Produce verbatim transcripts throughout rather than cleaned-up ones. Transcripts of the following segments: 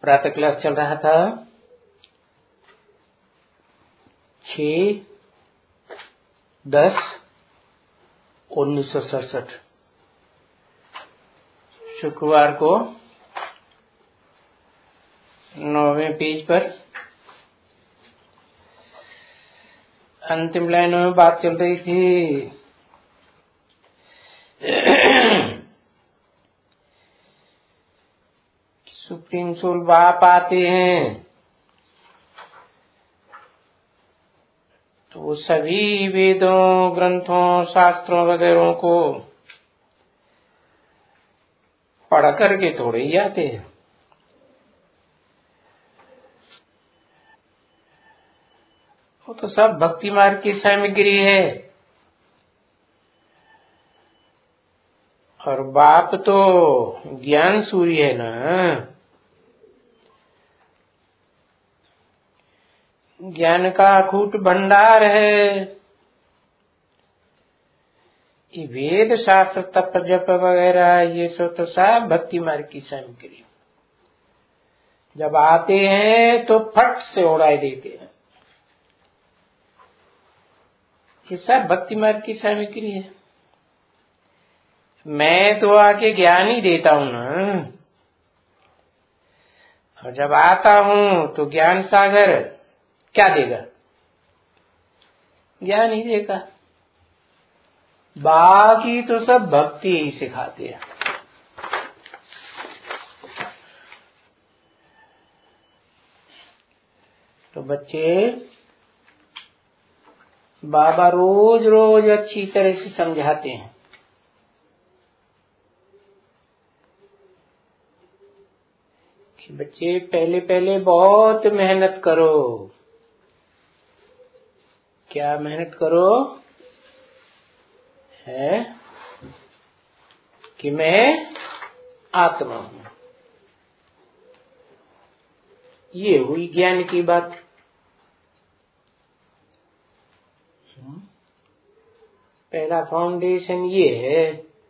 प्रातः क्लास चल रहा था छ दस उन्नीस सौ सड़सठ शुक्रवार को नौवें पेज पर अंतिम लाइनों में बात चल रही थी। सुप्रीम सोल बाप आते हैं तो वो सभी वेदों, ग्रंथों, शास्त्रों वगैरह को पढ़ करके थोड़े ही आते हैं। वो तो सब भक्ति मार्ग की सामग्री है। और बाप तो ज्ञान सूर्य है ना, ज्ञान का अखूट भंडार है। ये वेद शास्त्र तप जप वगैरह ये सब तो सब भक्ति मार्ग की सामग्री। जब आते हैं तो फट से उड़ाई देते हैं। ये सब भक्ति मार्ग की सामग्री है। मैं तो आके ज्ञान ही देता हूं ना, और जब आता हूं तो ज्ञान सागर क्या देगा? ज्ञान ही देगा। बाकी तो सब भक्ति ही सिखाते हैं। तो बच्चे बाबा रोज रोज अच्छी तरह से समझाते हैं कि बच्चे पहले पहले बहुत मेहनत करो। क्या मेहनत करो? है कि मैं आत्मा हूं। ये हुई ज्ञान की बात। पहला फाउंडेशन ये है।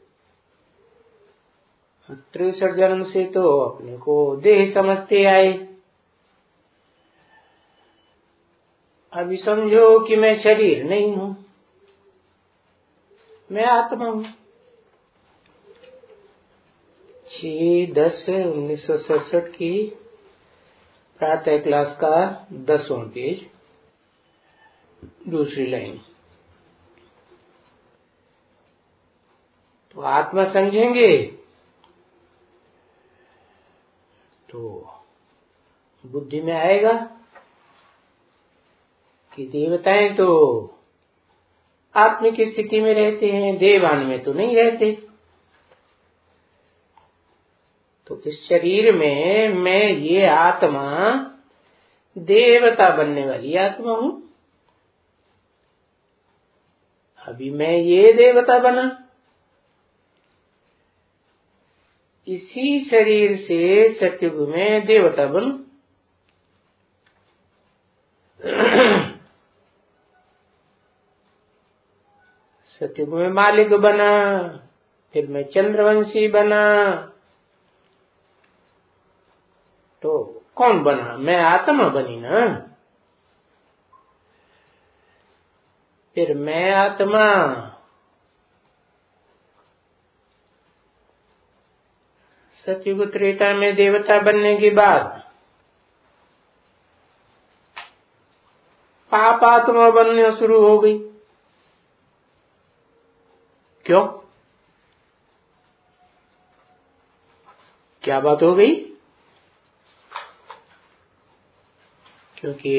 तिरसठ जन्म से तो अपने को देह समझते आए। अभी समझो कि मैं शरीर नहीं हूं, मैं आत्मा हूं। छह दस उन्नीस सौ सड़सठ की प्रातः क्लास का दसवां पेज, दूसरी लाइन। तो आत्मा समझेंगे तो बुद्धि में आएगा कि देवताएं तो आत्मिक स्थिति में रहते हैं, देवान में तो नहीं रहते। तो इस शरीर में मैं ये आत्मा देवता बनने वाली आत्मा हूं। अभी मैं ये देवता बना। इसी शरीर से सत्युग में देवता बनूं। सत्युग में मालिक बना, फिर मैं चंद्रवंशी बना। तो कौन बना? मैं आत्मा बनी ना। फिर मैं आत्मा सत्युग त्रेता में देवता बनने के बाद पाप आत्मा बनने शुरू हो गई। क्यों? क्या बात हो गई? क्योंकि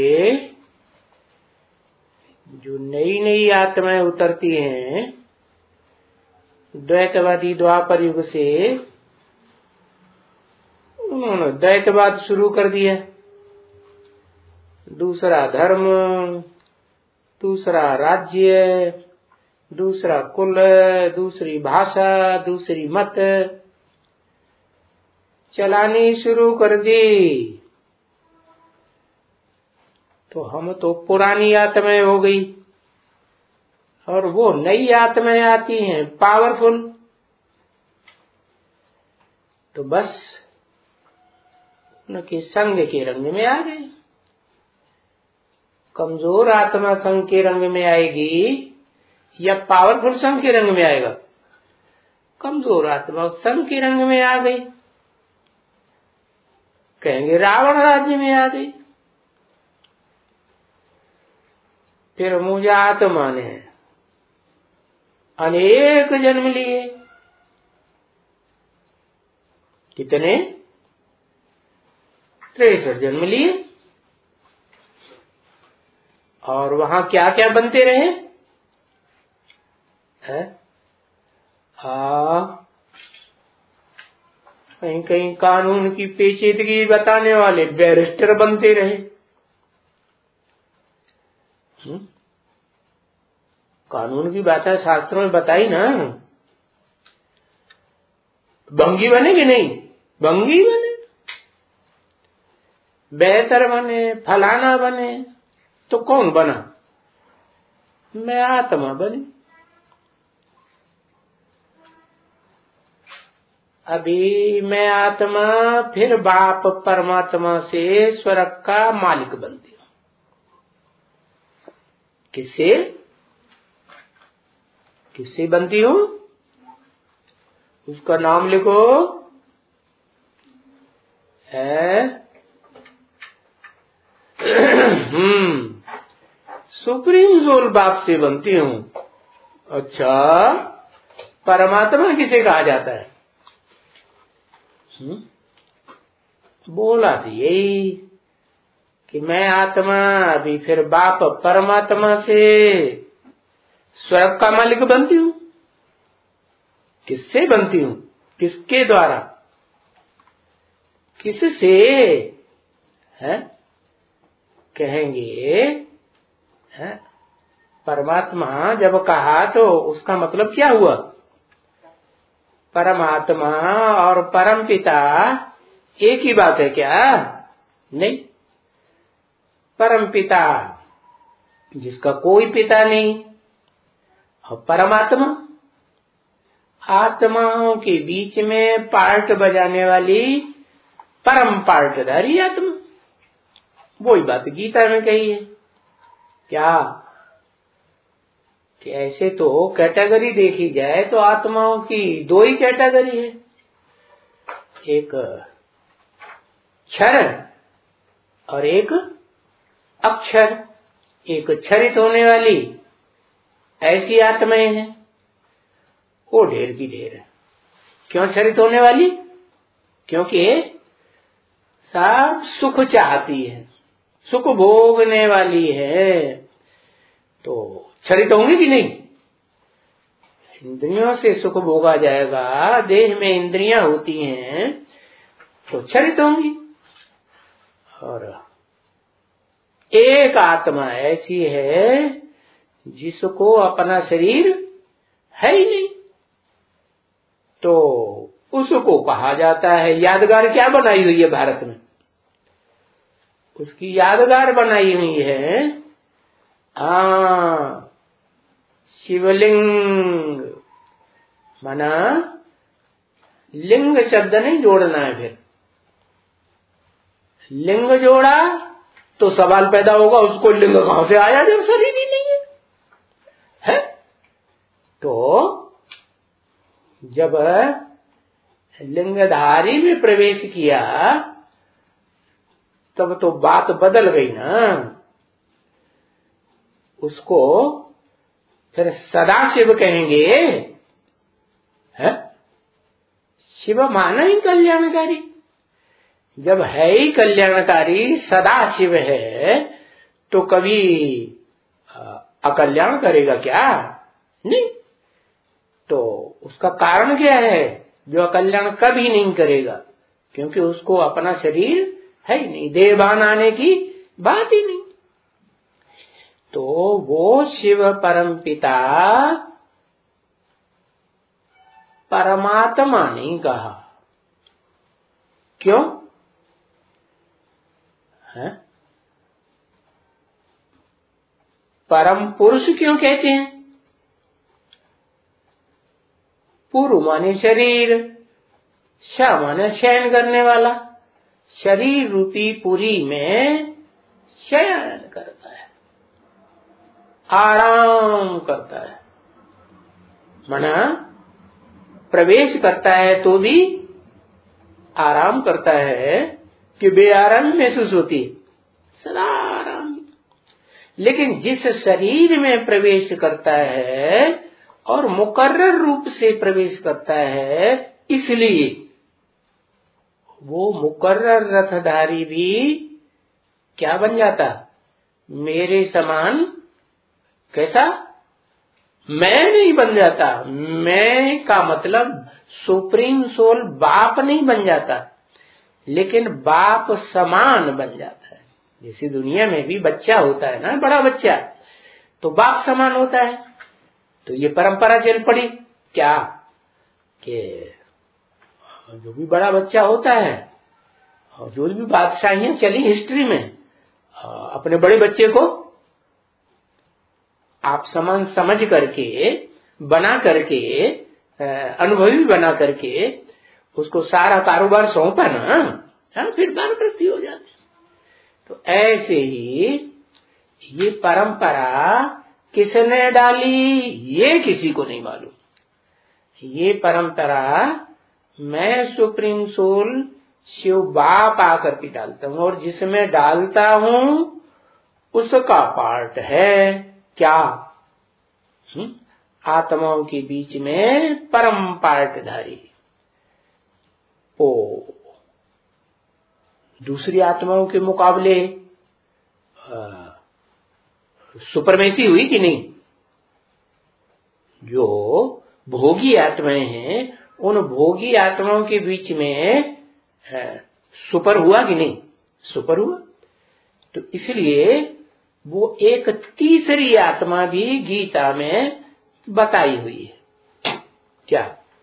जो नई नई आत्माएं उतरती हैं द्वैतवादी द्वापर युग से, उन्होंने द्वैतवाद शुरू कर दिया। दूसरा धर्म, दूसरा राज्य, दूसरा कुल, दूसरी भाषा, दूसरी मत चलानी शुरू कर दी। तो हम तो पुरानी आत्माएं हो गई और वो नई आत्माएं आती हैं पावरफुल। तो बस न कि संग के रंग में आ गए। कमजोर आत्मा संग के रंग में आएगी या पावरफुल संग के रंग में आएगा? कमजोर आत्मा संग के रंग में आ गई, कहेंगे रावण राज्य में आ गई। फिर मुझे आत्मा ने अनेक जन्म लिए। कितने? तिरसठ जन्म लिए। और वहां क्या क्या बनते रहे? है? हाँ, कहीं कहीं कानून की पेचीदगी बताने वाले बैरिस्टर बनते रहे। हुँ? कानून की बातें शास्त्रों में बताई ना। बंगी बने कि नहीं? बंगी बने, बेहतर बने, फलाना बने। तो कौन बना? मैं आत्मा बनी। अभी मैं आत्मा फिर बाप परमात्मा से स्वर्ग का मालिक बनती हूँ। किससे? किससे बनती हूँ? उसका नाम लिखो। है हम्म सुप्रीम सोल बाप से बनती हूँ। अच्छा, परमात्मा किसे कहा जाता है? हुँ? बोला तो यही कि मैं आत्मा अभी फिर बाप परमात्मा से स्वर्ग का मालिक बनती हूँ। किससे बनती हूँ? किसके द्वारा? किससे? है? कहेंगे है? परमात्मा जब कहा तो उसका मतलब क्या हुआ? परमात्मा और परम पिता एक ही बात है क्या? नहीं। परम पिता जिसका कोई पिता नहीं, और परमात्मा आत्माओं के बीच में पार्ट बजाने वाली परम पार्टधारी आत्मा। वही बात गीता में कही है क्या? कि ऐसे तो कैटेगरी देखी जाए तो आत्माओं की दो ही कैटेगरी है, एक क्षर और एक अक्षर। एक क्षरित होने वाली ऐसी आत्माएं हैं, वो ढेर की ढेर है। क्यों क्षरित होने वाली? क्योंकि सब सुख चाहती है, सुख भोगने वाली है, तो क्षरित होंगी कि नहीं? इंद्रियों से सुख भोगा जाएगा, देह में इंद्रियां होती हैं तो क्षरित होंगी। और एक आत्मा ऐसी है जिसको अपना शरीर है ही नहीं, तो उसको कहा जाता है यादगार। क्या बनाई हुई है भारत में? उसकी यादगार बनाई हुई है आ शिवलिंग। माना लिंग शब्द नहीं जोड़ना है। फिर लिंग जोड़ा तो सवाल पैदा होगा उसको लिंग कहां से आया जब शरीर ही नहीं है, है? तो जब लिंगधारी में प्रवेश किया तब तो बात बदल गई ना। उसको फिर सदाशिव कहेंगे, है? शिव माना ही कल्याणकारी। जब है ही कल्याणकारी, सदा शिव है, तो कभी अकल्याण करेगा क्या? नहीं। तो उसका कारण क्या है जो अकल्याण कभी नहीं करेगा? क्योंकि उसको अपना शरीर है ही नहीं, देहभान आने की बात ही नहीं। तो वो शिव परम पिता परमात्मा नहीं कहा। क्यों? है? परम पुरुष क्यों कहते हैं? पुरु माने शरीर, श माने शयन करने वाला, शरीर रूपी पुरी में शयन करता है, आराम करता है। मना प्रवेश करता है तो भी आराम करता है कि बेआराम महसूस होती है, सदा आराम। लेकिन जिस शरीर में प्रवेश करता है और मुकर्रर रूप से प्रवेश करता है, इसलिए वो मुकर्रर रथधारी भी क्या बन जाता, मेरे समान। कैसा? मैं नहीं बन जाता। मैं का मतलब सुप्रीम सोल बाप नहीं बन जाता, लेकिन बाप समान बन जाता है। जैसे दुनिया में भी बच्चा होता है ना, बड़ा बच्चा, तो बाप समान होता है। तो ये परंपरा चल पड़ी क्या कि जो भी बड़ा बच्चा होता है और जो भी बादशाहियां चली हिस्ट्री में, अपने बड़े बच्चे को आप समान समझ करके, बना करके, अनुभवी बना करके उसको सारा कारोबार सौंपा ना, हाँ, फिर वानप्रस्थी हो जाते। तो ऐसे ही ये परंपरा किसने डाली, ये किसी को नहीं मालूम। ये परंपरा मैं सुप्रीम सोल शिव बाप आकर के डालता हूं, और जिसमें डालता हूं उसका पार्ट है क्या, हुँ? आत्माओं के बीच में परम पार्टधारी। ओ दूसरी आत्माओं के मुकाबले सुपरमेसी हुई कि नहीं? जो भोगी आत्माएं हैं, उन भोगी आत्माओं के बीच में सुपर हुआ कि नहीं? सुपर हुआ। तो इसलिए वो एक तीसरी आत्मा भी गीता में बताई हुई है। क्या?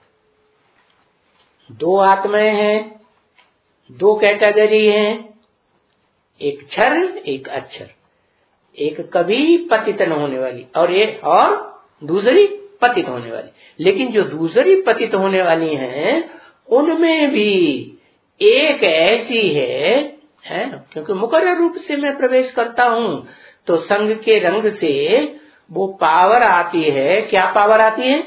दो आत्माएं हैं, दो कैटेगरी हैं, एक क्षर एक अक्षर। एक कभी पतित न होने वाली और एक और दूसरी पतित होने वाली। लेकिन जो दूसरी पतित होने वाली हैं उनमें भी एक ऐसी है, है ना, क्योंकि मुकर्रर रूप से मैं प्रवेश करता हूं तो संग के रंग से वो पावर आती है। क्या पावर आती है?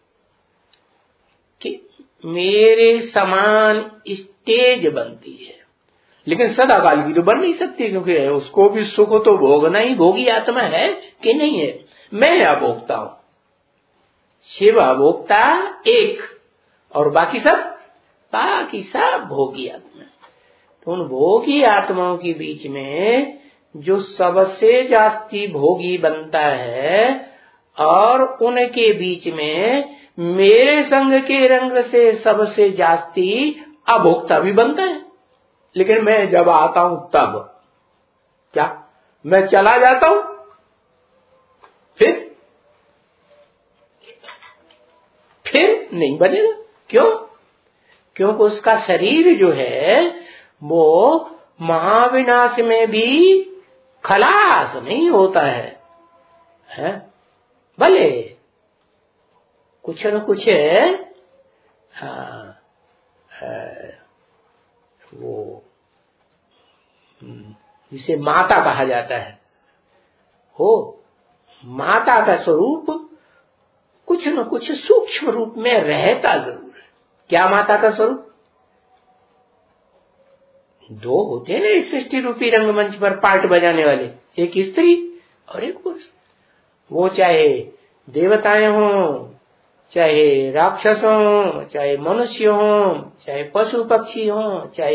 कि मेरे समान स्टेज बनती है। लेकिन सदाकाल की तो बन नहीं सकती, क्योंकि उसको भी सुख तो भोगना ही। भोगी आत्मा है कि नहीं है? मैं अभोक्ता हूं, शिव अभोक्ता एक, और बाकी सब बाकी सब भोगी आत्मा। तो उन भोगी आत्माओं के बीच में जो सबसे जास्ती भोगी बनता है, और उनके बीच में मेरे संग के रंग से सबसे जास्ती अभोक्ता भी बनता है। लेकिन मैं जब आता हूं तब क्या मैं चला जाता हूं? फिर फिर नहीं बनेगा। क्यों? क्योंकि उसका शरीर जो है वो महाविनाश में भी खलास नहीं होता है, है? भले कुछ न कुछ है, हाँ, है, वो जिसे माता कहा जाता है, हो माता का स्वरूप कुछ न कुछ सूक्ष्म रूप में रहता जरूर है। क्या माता का स्वरूप? दो होते हैं ना इस सृष्टि रूपी रंगमंच पर पार्ट बजाने वाले, एक स्त्री और एक पुरुष। वो चाहे देवताएं हों, चाहे राक्षस हों, चाहे मनुष्य हों, चाहे पशु पक्षी हों, चाहे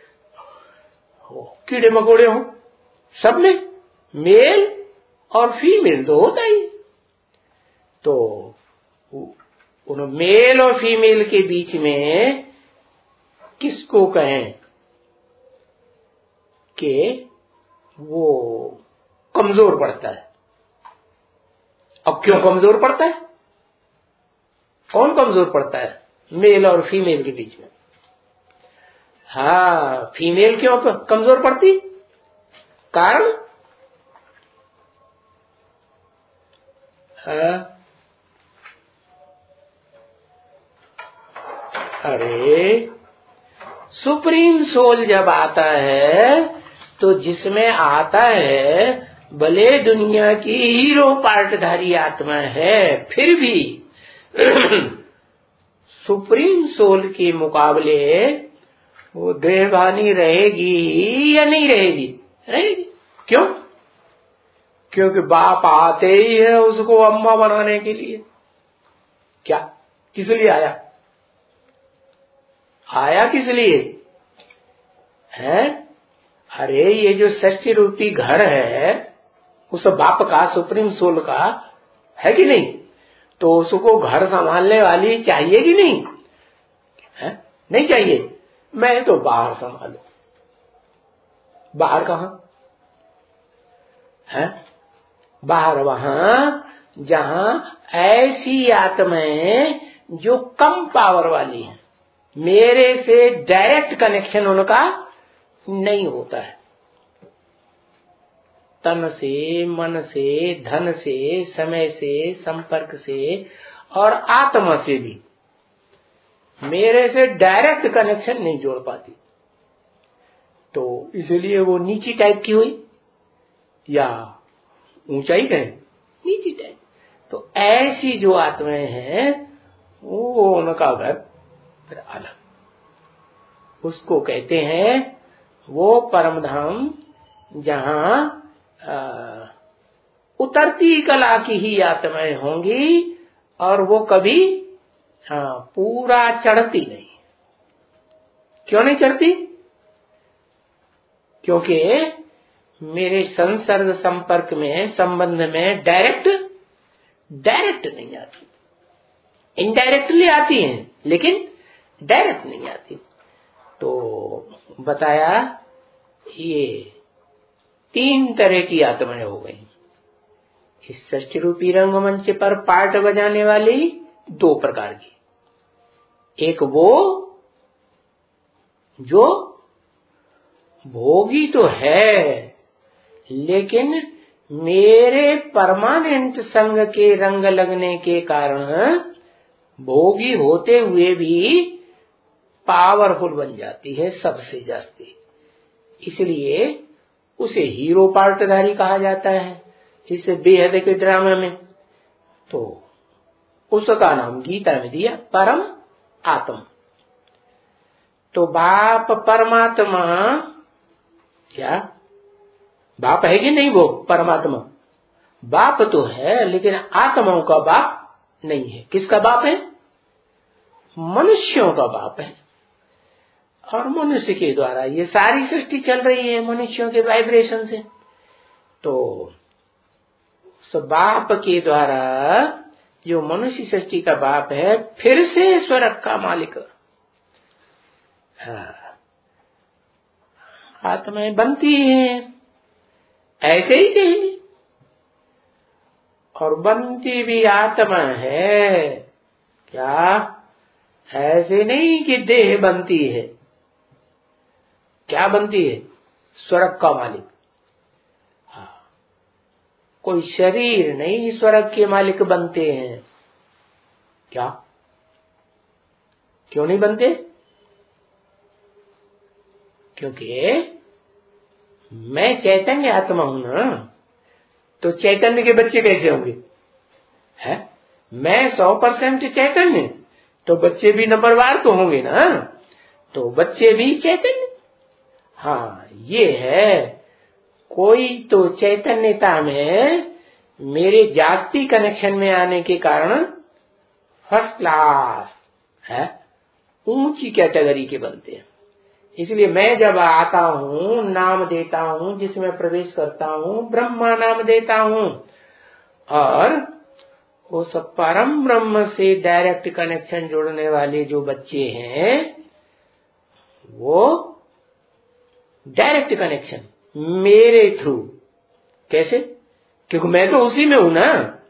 कीड़े मकोड़े हों, सब में मेल और फीमेल तो होता ही। तो उन मेल और फीमेल के बीच में किसको कहें कि वो कमजोर पड़ता है? अब क्यों कमजोर पड़ता है? कौन कमजोर पड़ता है? मेल और फीमेल के बीच में। हाँ, फीमेल क्यों कमजोर पड़ती? कारण हाँ, अरे सुप्रीम सोल जब आता है तो जिसमें आता है भले दुनिया की हीरो पार्टधारी आत्मा है, फिर भी सुप्रीम सोल के मुकाबले वो देहभानी रहेगी या नहीं रहेगी? रहेगी। क्यों? क्योंकि बाप आते ही है उसको अम्मा बनाने के लिए। क्या किस लिए आया? आया किस लिए है? अरे ये जो सृष्टि रूपी घर है उस बाप का, सुप्रीम सोल का है कि नहीं? तो उसको घर संभालने वाली चाहिए कि नहीं है? नहीं चाहिए। मैं तो बाहर संभालू। बाहर कहां है? बाहर वहां जहां ऐसी आत्माएं जो कम पावर वाली हैं, मेरे से डायरेक्ट कनेक्शन उनका नहीं होता है। तन से, मन से, धन से, समय से, संपर्क से और आत्मा से भी मेरे से डायरेक्ट कनेक्शन नहीं जोड़ पाती। तो इसलिए वो नीची टाइप की हुई या ऊंचाई कहें, नीची टाइप। तो ऐसी जो आत्माएं हैं वो उनका घर फिर अलग। उसको कहते हैं वो परम धाम जहां उतरती कला की ही आत्माएं होंगी और वो कभी हाँ पूरा चढ़ती नहीं। क्यों नहीं चढ़ती? क्योंकि मेरे संसर्ग संपर्क में, संबंध में डायरेक्ट डायरेक्ट नहीं आती। इनडायरेक्टली आती हैं लेकिन डायरेक्ट नहीं आती। तो बताया ये तीन तरह की आत्माएं हो गई। इस सृष्टि रूपी रंगमंच पर पार्ट बजाने वाली दो प्रकार की। एक वो जो भोगी तो है लेकिन मेरे परमानेंट संग के रंग लगने के कारण भोगी होते हुए भी पावरफुल बन जाती है सबसे जास्ती। इसलिए उसे हीरो पार्टधारी कहा जाता है इस बेहद के ड्रामा में। तो उसका नाम गीता में दिया परम आत्मा। तो बाप परमात्मा क्या बाप है कि नहीं? वो परमात्मा बाप तो है लेकिन आत्माओं का बाप नहीं है। किसका बाप है? मनुष्यों का बाप है। और मनुष्य के द्वारा ये सारी सृष्टि चल रही है मनुष्यों के वाइब्रेशन से। तो उस बाप के द्वारा जो मनुष्य सृष्टि का बाप है फिर से स्वर्ग का मालिक हाँ आत्माएं बनती हैं ऐसे ही नहीं। और बनती भी आत्मा है। क्या ऐसे नहीं कि देह बनती है। क्या बनती है? स्वर्ग का मालिक। हाँ कोई शरीर नहीं स्वर्ग के मालिक बनते हैं। क्या क्यों नहीं बनते? क्योंकि मैं चैतन्य आत्मा हूं ना। तो चैतन्य के बच्चे कैसे होंगे? है मैं सौ परसेंट चैतन्य तो बच्चे भी नंबरवार तो होंगे ना। तो बच्चे भी चैतन्य। हाँ ये है कोई तो चैतन्यता में मेरे जागतिक कनेक्शन में आने के कारण फर्स्ट क्लास है ऊंची कैटेगरी के बनते हैं। इसलिए मैं जब आता हूँ नाम देता हूँ, जिसमें प्रवेश करता हूँ ब्रह्मा नाम देता हूँ और उस परम ब्रह्म से डायरेक्ट कनेक्शन जोड़ने वाले जो बच्चे हैं वो डायरेक्ट कनेक्शन मेरे थ्रू। कैसे? क्योंकि मैं तो उसी में हूं ना।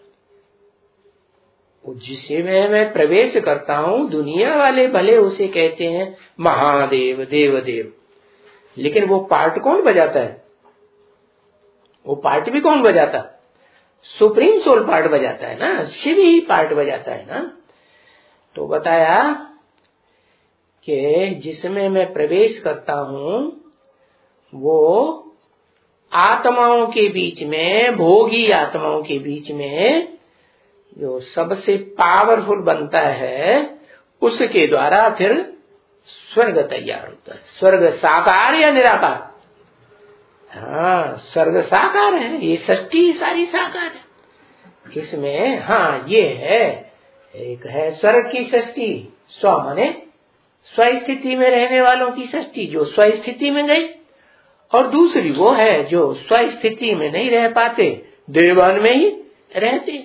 जिसे मैं मैं प्रवेश करता हूं दुनिया वाले भले उसे कहते हैं महादेव देव देव, लेकिन वो पार्ट कौन बजाता है? वो पार्ट भी कौन बजाता? सुप्रीम सोल पार्ट बजाता है ना, शिव ही पार्ट बजाता है ना। तो बताया कि जिसमें मैं प्रवेश करता हूं वो आत्माओं के बीच में, भोगी आत्माओं के बीच में जो सबसे पावरफुल बनता है, उसके द्वारा फिर स्वर्ग तैयार होता है। स्वर्ग साकार या निराकार? हाँ, स्वर्ग साकार है, ये सृष्टि सारी साकार है। इसमें हाँ ये है, एक है स्वर्ग की सृष्टि, स्व माने स्वस्थिति में रहने वालों की सृष्टि जो स्वस्थिति में गई, और दूसरी वो है जो स्वस्थिति में नहीं रह पाते, देवान में ही रहते।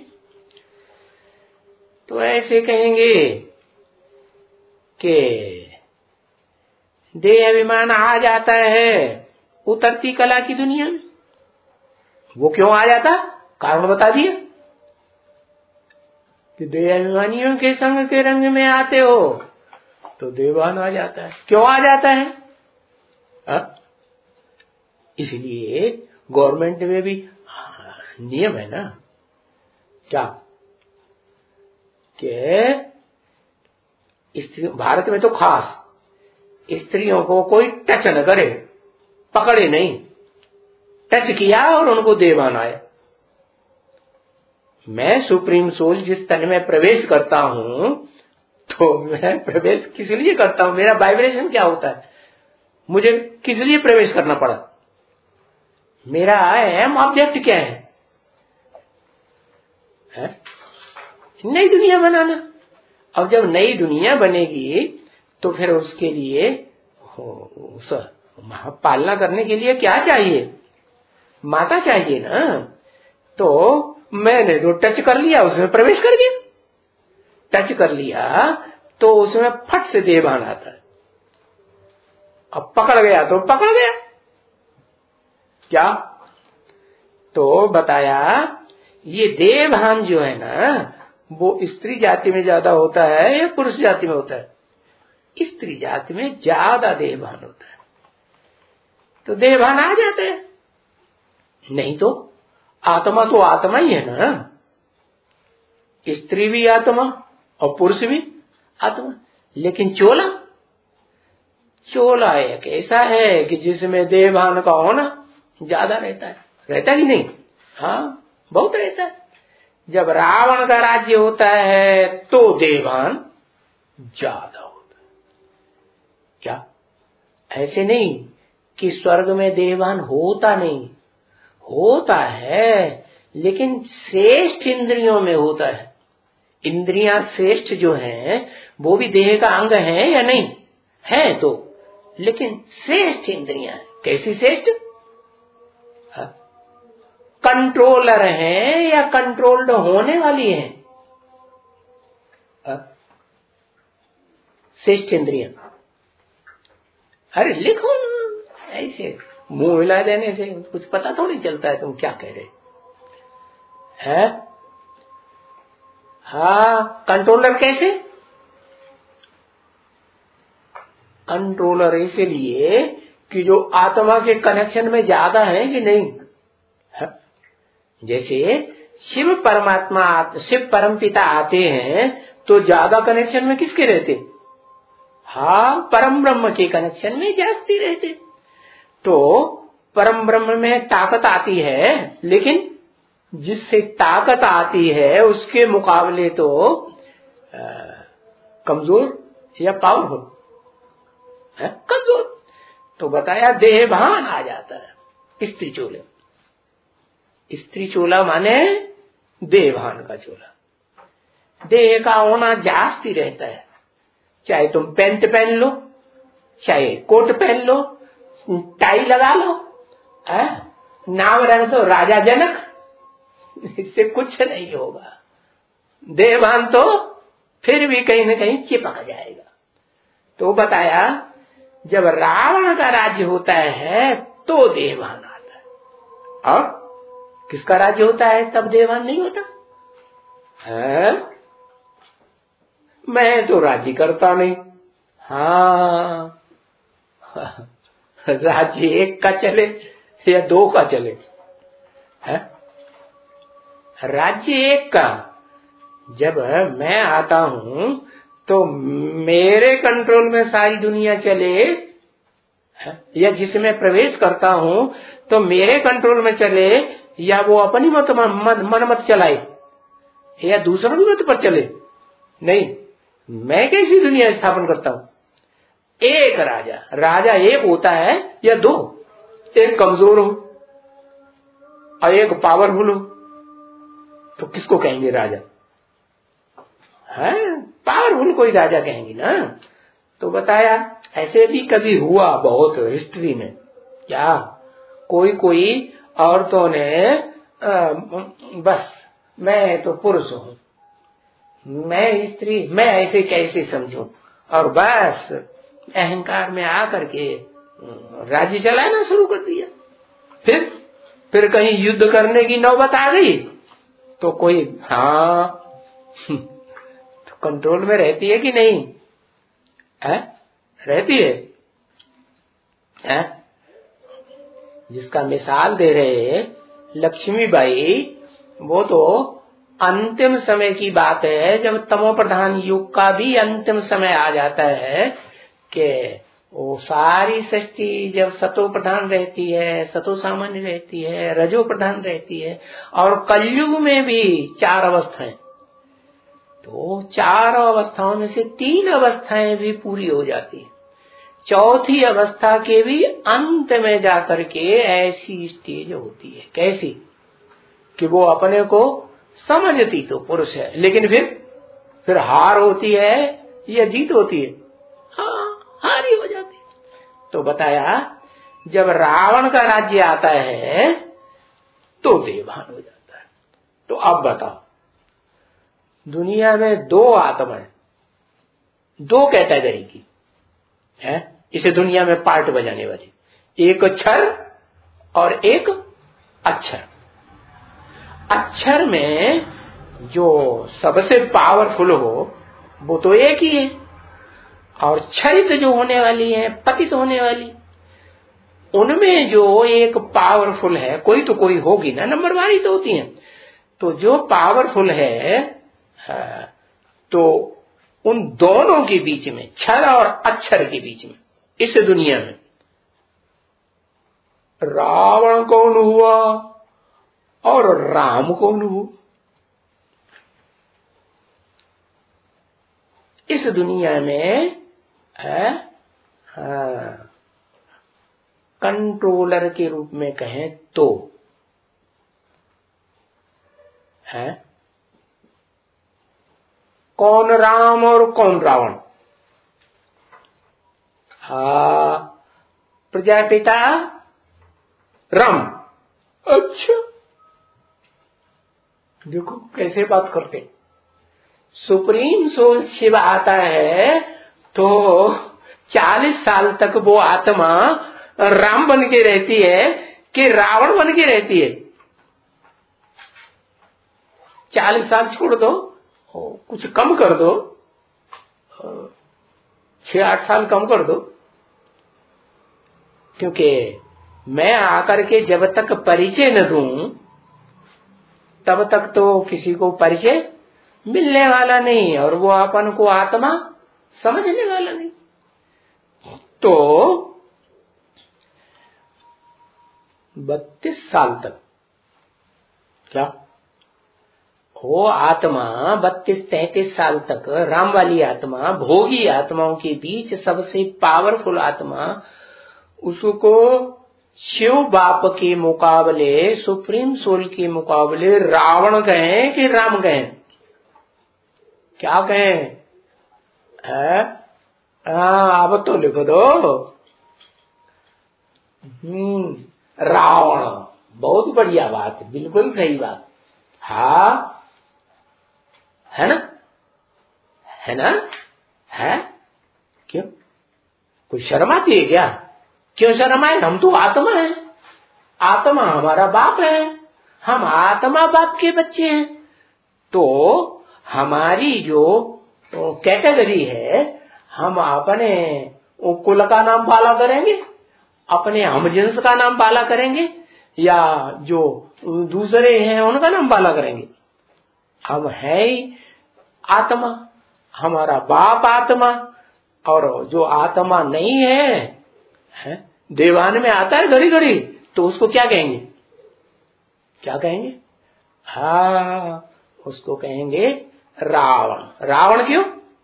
तो ऐसे कहेंगे कि देह अभिमान आ जाता है उतरती कला की दुनिया में। वो क्यों आ जाता? कारण बता दिया कि देह अभिमानियों के संग के रंग में आते हो तो देवान आ जाता है। क्यों आ जाता है? हा? इसलिए गवर्नमेंट में भी नियम है ना, क्या कि स्त्री, भारत में तो खास स्त्रियों को कोई टच न करे, पकड़े नहीं। टच किया और उनको देवान आए। मैं सुप्रीम सोल जिस तन में प्रवेश करता हूं, तो मैं प्रवेश किस लिए करता हूं? मेरा वाइब्रेशन क्या होता है? मुझे किस लिए प्रवेश करना पड़ा? मेरा एम ऑब्जेक्ट क्या है? है? नई दुनिया बनाना। अब जब नई दुनिया बनेगी तो फिर उसके लिए उस पालना करने के लिए क्या चाहिए? माता चाहिए ना। तो मैंने जो टच कर लिया उसमें प्रवेश कर गया। टच कर लिया तो उसमें फट से देवान आता है। अब पकड़ गया तो पकड़ गया। क्या? तो बताया ये देवभान जो है ना, वो स्त्री जाति में ज्यादा होता है या पुरुष जाति में होता है? स्त्री जाति में ज्यादा देवभान होता है। तो देवभान आ जाते हैं। नहीं तो आत्मा तो आत्मा ही है ना। स्त्री भी आत्मा और पुरुष भी आत्मा। लेकिन चोला चोला एक ऐसा है कि जिसमें देवभान का होना ज्यादा रहता है। रहता कि नहीं? हाँ, बहुत रहता है। जब रावण का राज्य होता है तो देवभान ज्यादा होता है। क्या? ऐसे नहीं कि स्वर्ग में देवभान होता नहीं, होता है, लेकिन श्रेष्ठ इंद्रियों में होता है। इंद्रियां श्रेष्ठ जो हैं वो भी देह का अंग है या नहीं है? तो लेकिन श्रेष्ठ इंद्रियां कैसी श्रेष्ठ? कंट्रोलर हैं या कंट्रोल्ड होने वाली हैं? श्रेष्ठ इंद्रियां। अरे लिखो ना, ऐसे मुंह हिला देने से कुछ पता थोड़ी चलता है तुम क्या कह रहे हैं। हाँ, कंट्रोलर कैसे? कंट्रोलर इसलिए कि जो आत्मा के कनेक्शन में ज्यादा है कि नहीं है? जैसे शिव परमात्मा, शिव परमपिता आते हैं तो ज्यादा कनेक्शन में किसके रहते? हाँ, परम ब्रह्म के कनेक्शन में जास्ती रहते। तो परम ब्रह्म में ताकत आती है, लेकिन जिससे ताकत आती है उसके मुकाबले तो आ, कमजोर या पावरफुल है, कमजोर। तो बताया देहभान आ जाता है स्त्री चोले। स्त्री चोला माने देहभान का चोला। देह का होना जास्ती रहता है। चाहे तुम पैंट पहन लो, चाहे कोट पहन लो, टाई लगा लो, है? नाम रख दो राजा जनक, इससे कुछ नहीं होगा। देहभान तो फिर भी कहीं न कहीं चिपक जाएगा। तो बताया जब रावण का राज्य होता है तो देहभान आता है, और किसका राज्य होता है तब देहभान नहीं होता है? मैं तो राज्य करता नहीं। हाँ, राज्य एक का चले या दो का चले, है? राज्य एक का। जब मैं आता हूं तो मेरे कंट्रोल में सारी दुनिया चले, या जिसमें प्रवेश करता हूं तो मेरे कंट्रोल में चले, या वो अपनी मत मन मत चलाए, या दूसरों की मत पर चले, नहीं, मैं कैसी दुनिया स्थापन करता हूं। एक राजा, राजा एक होता है या दो, एक कमजोर हो और एक पावरफुल हो, तो किसको कहेंगे राजा? है पावरफुल कोई राजा कहेंगे ना। तो बताया ऐसे भी कभी हुआ बहुत हिस्ट्री में, क्या कोई कोई औरतों ने आ, बस मैं तो पुरुष हूं, मैं स्त्री, मैं ऐसे कैसे समझूं, और बस अहंकार में आकर के राज्य चलाना शुरू कर दिया। फिर फिर कहीं युद्ध करने की नौबत आ गई तो कोई हाँ तो कंट्रोल में रहती है कि नहीं है? रहती है, है? जिसका मिसाल दे रहे लक्ष्मीबाई, वो तो अंतिम समय की बात है, जब तमो प्रधान युग का भी अंतिम समय आ जाता है कि वो सारी सृष्टि जब सतो प्रधान रहती है, सतो सामान्य रहती है, रजो प्रधान रहती है, और कलयुग में भी चार अवस्थाएं, तो चार अवस्थाओं में से तीन अवस्थाएं भी पूरी हो जाती है, चौथी अवस्था के भी अंत में जाकर के ऐसी स्टेज होती है, कैसी कि वो अपने को समझती तो पुरुष है, लेकिन फिर फिर हार होती है या जीत होती है? हाँ, हार ही हो जाती है। तो बताया जब रावण का राज्य आता है तो देवभान हो जाता है। तो अब बताओ, दुनिया में दो आत्माएं, दो कैटेगरी की है इसे दुनिया में पार्ट बजाने वाली, एक क्षर और एक अक्षर। अक्षर में जो सबसे पावरफुल हो वो तो एक ही है, और क्षरित जो होने वाली है, पतित होने वाली, उनमें जो एक पावरफुल है, कोई तो कोई होगी ना, नंबरवारी तो होती है। तो जो पावरफुल है, तो उन दोनों के बीच में, क्षर और अक्षर के बीच में, इस दुनिया में रावण कौन हुआ और राम कौन हुआ? इस दुनिया में है कंट्रोलर के रूप में कहें तो है कौन राम और कौन रावण? हा, प्रजापिता राम। अच्छा, देखो कैसे बात करते। सुप्रीम सोल शिव आता है तो चालीस साल तक वो आत्मा राम बन के रहती है कि रावण बन के रहती है? चालीस साल छोड़ दो, कुछ कम कर दो, छह आठ साल कम कर दो, क्योंकि मैं आकर के जब तक परिचय न दूं तब तक तो किसी को परिचय मिलने वाला नहीं, और वो अपन को आत्मा समझने वाला नहीं। तो बत्तीस साल तक क्या वो आत्मा बत्तीस तैतीस साल तक राम वाली आत्मा, भोगी आत्माओं के बीच सबसे पावरफुल आत्मा, उसको शिव बाप के मुकाबले, सुप्रीम सोल के मुकाबले रावण कहें कि राम कहें? क्या कहें? हाँ, अब तो लिख दो। हम्म रावण, बहुत बढ़िया बात, बिल्कुल सही बात। हाँ, है ना, है ना, है? क्यों कोई शर्म आती है क्या? क्यों शर्म आए? हम तो आत्मा है, आत्मा हमारा बाप है, हम आत्मा बाप के बच्चे हैं। तो हमारी जो कैटेगरी है, हम अपने कुल का नाम पाला करेंगे, अपने हमजिन्स का नाम पाला करेंगे, या जो दूसरे हैं उनका नाम पाला करेंगे? हम है ही आत्मा, हमारा बाप आत्मा और जो आत्मा नहीं है, है देवान में आता है घड़ी घड़ी, तो उसको क्या कहेंगे? क्या कहेंगे? हाँ, उसको कहेंगे रावण। रावण क्यों?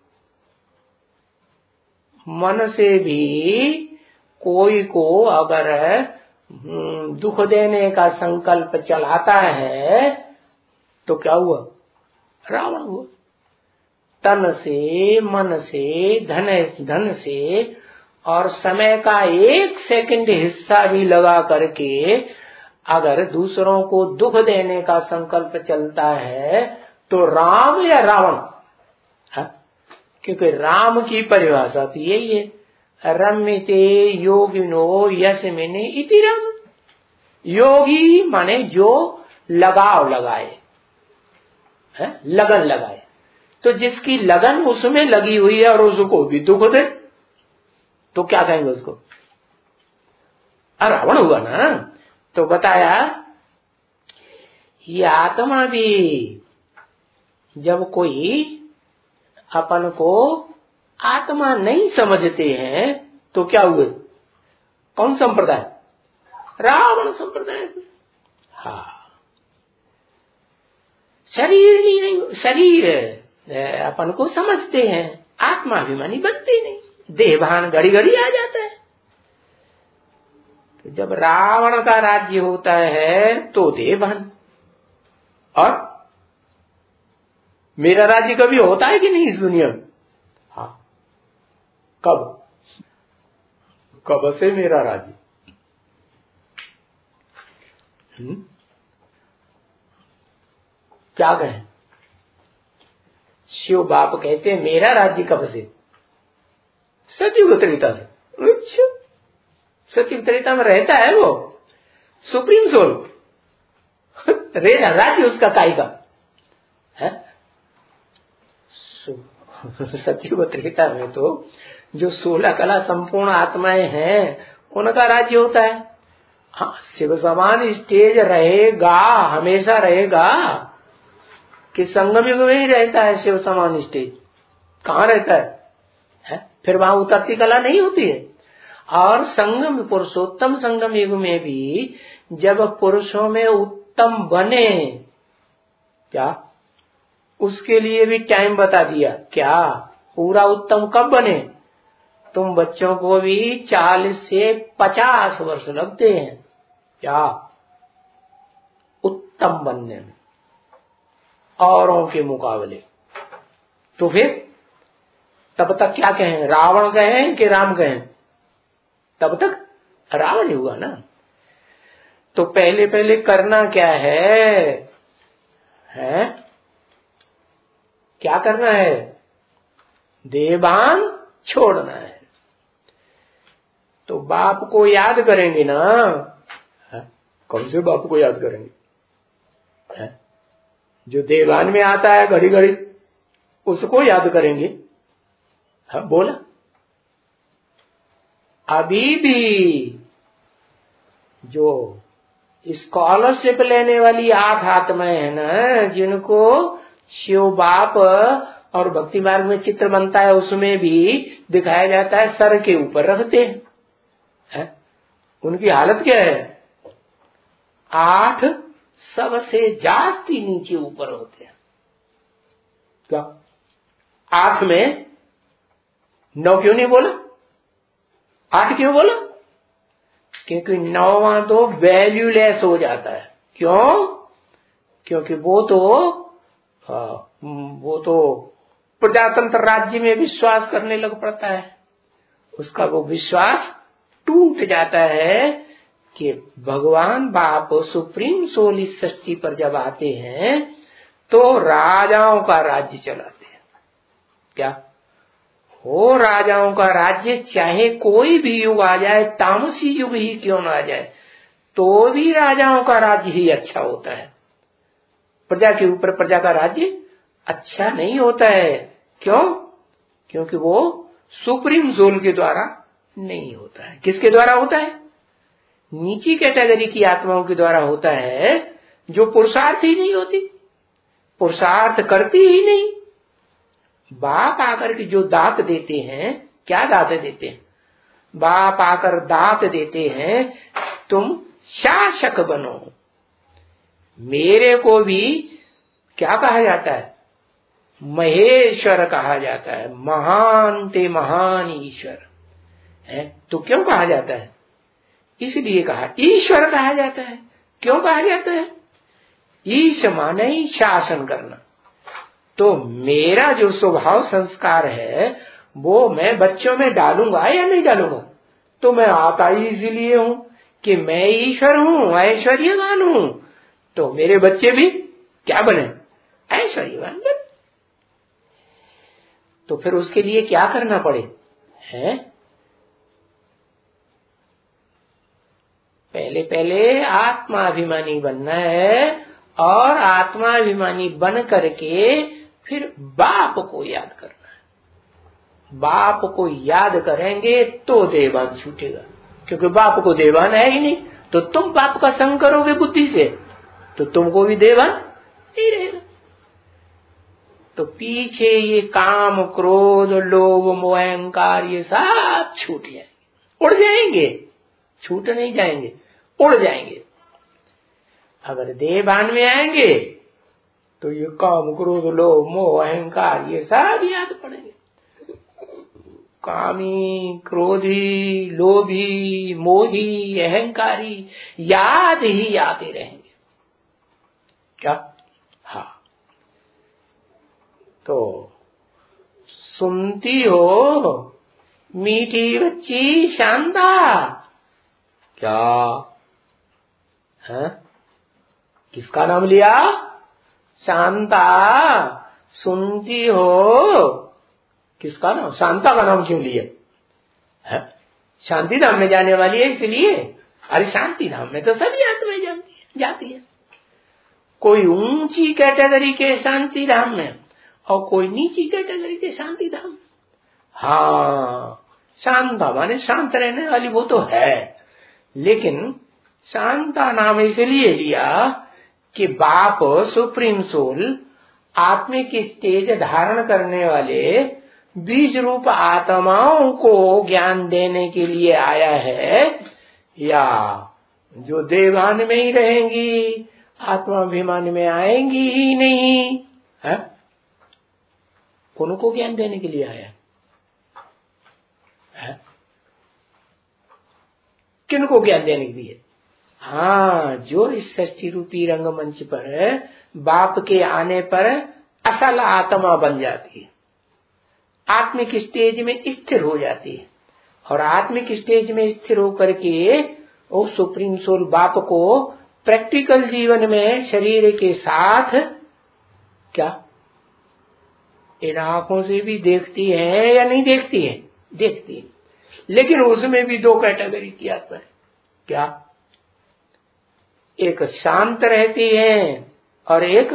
मन से भी कोई को अगर दुख देने का संकल्प चलाता है तो क्या हुआ? रावण हुआ। तन से, मन से, धन धन से और समय का एक सेकंड हिस्सा भी लगा करके अगर दूसरों को दुख देने का संकल्प चलता है तो राम या रावण? हाँ? क्योंकि राम की परिभाषा तो यही है, रम्यते योगिनो यस्मिन् इति रम। योगी माने जो लगाव लगाए, है? लगन लगाए। तो जिसकी लगन उसमें लगी हुई है और उसको भी दुख दे तो क्या कहेंगे उसको? रावण हुआ ना। तो बताया ये आत्मा भी जब कोई अपन को आत्मा नहीं समझते हैं तो क्या हुए? कौन संप्रदाय? रावण संप्रदाय। हाँ, शरीर नहीं, शरीर अपन को समझते हैं, आत्माभिमानी बनते नहीं, देहभान घड़ी घड़ी आ जाता है। तो जब रावण का राज्य होता है तो देहभान। और मेरा राज्य कभी होता है कि नहीं इस दुनिया में? हाँ, कब? कब से मेरा राज्य? हुँ? क्या कहें? शिव बाप कहते हैं मेरा राज्य कब से? सतयुग त्रेता से। अच्छा, सतयुग त्रेता में रहता है वो सुप्रीम सोल, राज्य उसका काय का है? सतयुग त्रेता में तो जो सोलह कला संपूर्ण आत्माएं हैं उनका राज्य होता है। हाँ, शिव समान स्टेज रहेगा, हमेशा रहेगा कि संगम युग में ही रहता है शिव समान स्टेज? कहाँ रहता है, है? फिर वहां उतरती कला नहीं होती है। और संगम, पुरुषोत्तम संगम युग में भी जब पुरुषों में उत्तम बने, क्या उसके लिए भी टाइम बता दिया? क्या पूरा उत्तम कब बने? तुम बच्चों को भी चालीस से पचास वर्ष लगते हैं क्या उत्तम बनने में औरों के मुकाबले। तो फिर तब तक क्या कहें? रावण कहें कि राम कहें? तब तक रावण ही हुआ ना। तो पहले पहले करना क्या है, है? क्या करना है? देहभान छोड़ना है। तो बाप को याद करेंगे ना, कौन से बाप को याद करेंगे? है? जो देवान में आता है घड़ी घड़ी उसको याद करेंगे। हाँ, बोला अभी भी जो स्कॉलरशिप लेने वाली आठ आत्माएं है ना, जिनको शिव बाप और भक्ति मार्ग में चित्र बनता है उसमें भी दिखाया जाता है सर के ऊपर रखते हैं, है? उनकी हालत क्या है? आठ सबसे जास्ती नीचे ऊपर होते हैं। क्या आठ में नौ क्यों नहीं बोला? आठ क्यों बोला? क्योंकि नौवां तो वैल्यूलेस हो जाता है। क्यों? क्योंकि वो तो आ, वो तो प्रजातंत्र राज्य में विश्वास करने लग पड़ता है, उसका वो विश्वास टूट जाता है कि भगवान बाप सुप्रीम सोल इस सृष्टि पर जब आते हैं तो राजाओं का राज्य चलाते हैं। क्या हो? राजाओं का राज्य, चाहे कोई भी युग आ जाए, तामसी युग ही क्यों ना आ जाए, तो भी राजाओं का राज्य ही अच्छा होता है। प्रजा के ऊपर प्रजा का राज्य अच्छा नहीं होता है। क्यों? क्योंकि वो सुप्रीम सोल के द्वारा नहीं होता है। किसके द्वारा होता है? नीची कैटेगरी की आत्माओं के द्वारा होता है, जो पुरुषार्थ ही नहीं होती, पुरुषार्थ करती ही नहीं। बाप आकर के जो दात देते हैं, क्या दात देते हैं? बाप आकर दात देते हैं, तुम शासक बनो। मेरे को भी क्या कहा जाता है? महेश्वर कहा जाता है, महान ते महान ईश्वर है। तो क्यों कहा जाता है? इसलिए कहा ईश्वर कहा जाता है। क्यों कहा जाता है? ईश माने ही शासन करना। तो मेरा जो स्वभाव संस्कार है वो मैं बच्चों में डालूंगा या नहीं डालूंगा? तो मैं आता ही इसलिए हूं कि मैं ईश्वर हूं, ऐश्वर्यवान हूं। तो मेरे बच्चे भी क्या बने? ऐश्वर्यवान बने। तो फिर उसके लिए क्या करना पड़े हैं? पहले पहले आत्माभिमानी बनना है, और आत्माभिमानी बन करके फिर बाप को याद करना है। बाप को याद करेंगे तो देवान छूटेगा, क्योंकि बाप को देवान है ही नहीं। तो तुम बाप का संग करोगे बुद्धि से तो तुमको भी देवान नहीं रहेगा। तो पीछे ये काम, क्रोध, लोभ, मोह, अहंकार ये सब छूट जाएंगे, उड़ जाएंगे। छूट नहीं जाएंगे, उड़ जाएंगे। अगर देवान में आएंगे तो ये काम, क्रोध, लोभ, मोह, अहंकार ये सब याद पड़ेंगे। कामी, क्रोधी, लोभी, मोही, अहंकारी याद ही आते रहेंगे। क्या? हाँ। तो सुनती हो मीठी बच्ची शांता? क्या है? किसका नाम लिया? शांता। सुनती हो? किसका नाम? शांता का नाम क्यों लिया है? शांति धाम में जाने वाली है इसलिए। अरे शांति धाम में तो सभी आत्माएं जाती है, जाती है। कोई ऊंची कैटेगरी के शांति धाम में और कोई नीची कैटेगरी के शांति धाम। हाँ, शांता माने शांत रहने वाली, वो तो है। लेकिन शांता नाम इसलिए लिया कि बाप सुप्रीम सोल आत्मिक स्टेज धारण करने वाले बीज रूप आत्माओं को ज्ञान देने के लिए आया है, या जो देवान में ही रहेंगी, आत्माभिमान में आएंगी ही नहीं है, उनको ज्ञान देने के लिए आया है। किनको ज्ञान देने के लिए? हाँ, जो इस सृष्टि रूपी रंगमंच पर बाप के आने पर असल आत्मा बन जाती है, आत्मिक स्टेज में स्थिर हो जाती है, और आत्मिक स्टेज में स्थिर होकर के वो सुप्रीम सोल बाप को प्रैक्टिकल जीवन में शरीर के साथ क्या इन आंखों से भी देखती है या नहीं देखती है? देखती है। लेकिन उसमें भी दो कैटेगरी की आत्मा है। क्या? एक शांत रहती है और एक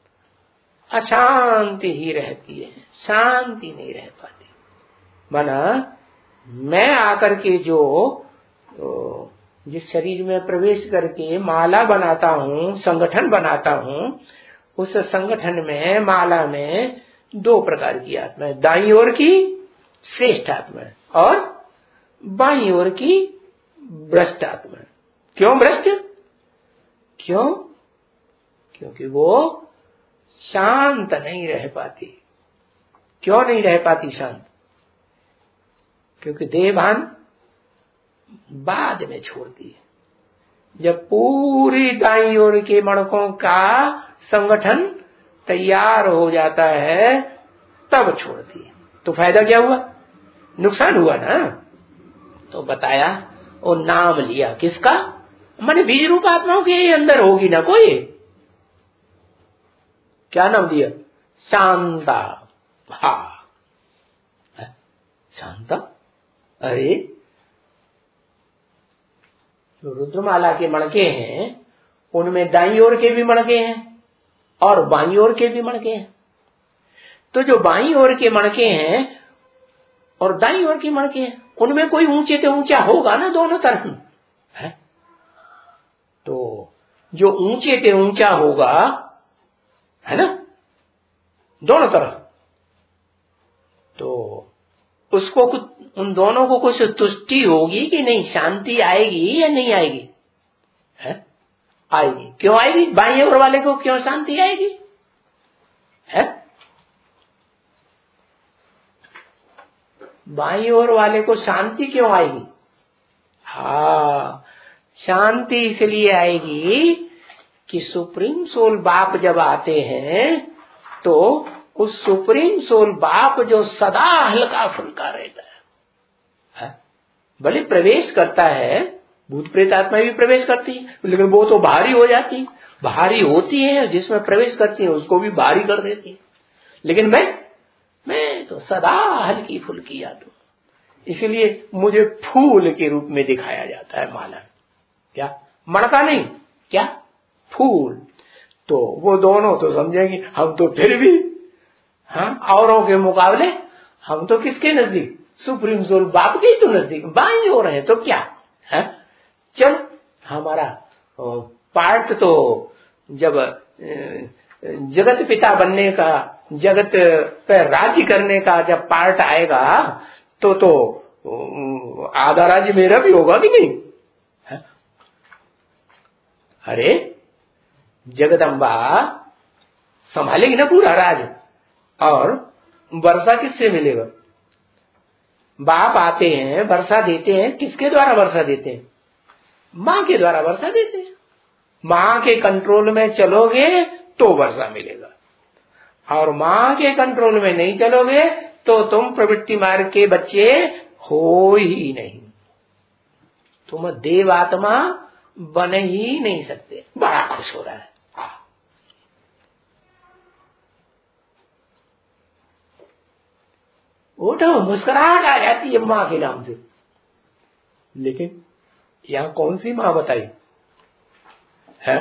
अशांति ही रहती है, शांति नहीं रह पाती। माना मैं आकर के जो जिस शरीर में प्रवेश करके माला बनाता हूँ, संगठन बनाता हूँ, उस संगठन में, माला में दो प्रकार की आत्मा है। दाईं ओर की श्रेष्ठ आत्मा है और बाईं ओर की भ्रष्ट आत्मा है। क्यों भ्रष्ट? क्यों? क्योंकि वो शांत नहीं रह पाती। क्यों नहीं रह पाती शांत? क्योंकि देहभान बाद में छोड़ती है। जब पूरी दाईं ओर के मणकों का संगठन तैयार हो जाता है तब छोड़ती है। तो फायदा क्या हुआ? नुकसान हुआ ना। तो बताया, वो नाम लिया किसका? माने बीज रूप आत्माओं के अंदर होगी ना कोई। क्या नाम दिया? शांता। हाँ, शांता। अरे जो रुद्रमाला के मणके हैं उनमें दाईं ओर के भी मणके हैं और बाईं ओर के भी मणके हैं। तो जो बाईं ओर के मणके हैं और दाईं ओर के मणके हैं, उनमें कोई ऊंचे से ऊंचा होगा ना दोनों तरफ है। तो जो ऊंचे से ऊंचा होगा है ना दोनों तरफ, तो उसको कुछ, उन दोनों को कुछ तुष्टि होगी कि नहीं, शांति आएगी या नहीं आएगी? है? आएगी। क्यों आएगी? बाईं ओर वाले को क्यों शांति आएगी? है? बाईं ओर वाले को शांति क्यों आएगी? हाँ, शांति इसलिए आएगी कि सुप्रीम सोल बाप जब आते हैं तो उस सुप्रीम सोल बाप जो सदा हल्का फुल्का रहता है, है? भले प्रवेश करता है, भूत प्रेत आत्मा भी प्रवेश करती है, लेकिन वो तो भारी हो जाती है, भारी होती है, जिसमें प्रवेश करती है उसको भी भारी कर देती है। लेकिन मैं मैं तो सदा हल्की फुल्की आत्मा, इसलिए मुझे फूल के रूप में दिखाया जाता है माला। क्या? मणका नहीं, क्या? फूल। तो वो दोनों तो समझेंगे हम तो फिर भी, हाँ, औरों के मुकाबले हम तो किसके नजदीक? सुप्रीम सोल बाप के ही तो नजदीक, बाईं ओर है तो क्या है? चल, हमारा पार्ट तो जब जगत पिता बनने का, जगत पर राज्य करने का जब पार्ट आएगा तो तो आधा राज्य मेरा भी होगा कि नहीं? है? अरे जगदम्बा संभालेगी ना पूरा राज, और वर्षा किससे मिलेगा? बाप आते हैं, वर्षा देते हैं, किसके द्वारा वर्षा देते हैं? माँ के द्वारा वर्षा देते हैं। माँ के कंट्रोल में चलोगे तो वर्षा मिलेगा, और माँ के कंट्रोल में नहीं चलोगे तो तुम प्रवृत्ति मार्ग के बच्चे हो ही नहीं, तुम देवात्मा बन ही नहीं सकते। बड़ा खुश हो रहा है। उठो, मुस्कुराहट आ जाती है माँ के नाम से। लेकिन यहां कौन सी माँ बताई है?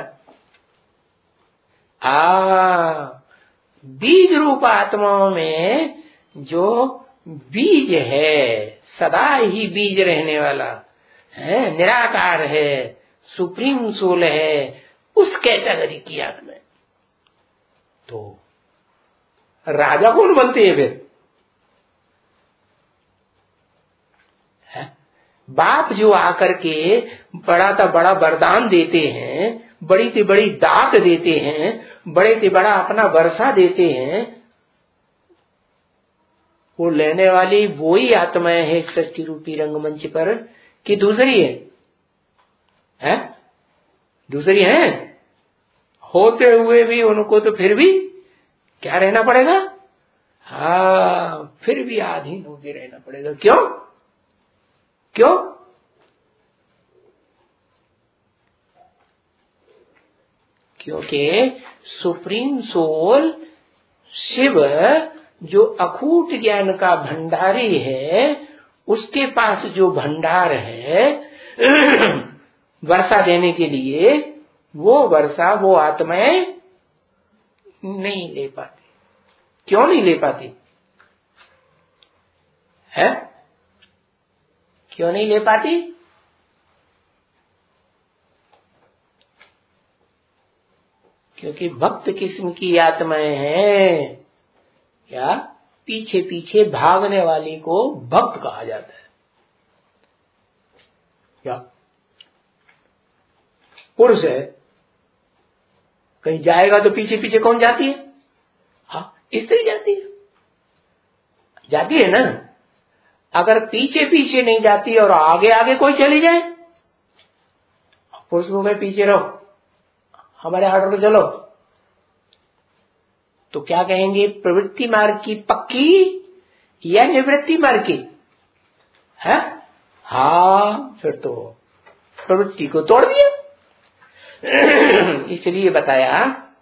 आ बीज रूप आत्माओं में जो बीज है, सदा ही बीज रहने वाला है, निराकार है, सुप्रीम सोल है, उस कैटेगरी की आत्मा। तो राजा कौन बनते हैं फिर? है? बाप जो आकर के बड़ा सा बड़ा वरदान देते हैं, बड़ी से बड़ी दात देते हैं, बड़े से बड़ा अपना वर्षा देते हैं, वो लेने वाली वो ही आत्माएं है सृष्टि रूपी रंगमंच पर, कि दूसरी है? है? दूसरी है? होते हुए भी उनको तो फिर भी क्या रहना पड़ेगा? हाँ, फिर भी आधीन होके रहना पड़ेगा। क्यों? क्यों? क्योंकि सुप्रीम सोल शिव जो अखूट ज्ञान का भंडारी है, उसके पास जो भंडार है वर्षा देने के लिए, वो वर्षा वो आत्माएं नहीं ले पाती। क्यों नहीं ले पाती है? क्यों नहीं ले पाती? क्योंकि भक्त किस्म की आत्माएं हैं। क्या? पीछे पीछे भागने वाली को भक्त कहा जाता है। क्या? पुरुष है, कहीं जाएगा तो पीछे पीछे कौन जाती है? हाँ, स्त्री जाती है, जाती है ना। अगर पीछे पीछे नहीं जाती और आगे आगे कोई चली जाए, पुरुष को कहे पीछे रहो, हमारे ऑर्डर पे चलो, तो क्या कहेंगे? प्रवृत्ति मार्ग की पक्की या निवृत्ति मार्ग की है? हाँ, फिर तो प्रवृत्ति को तोड़ दिया। इसलिए बताया,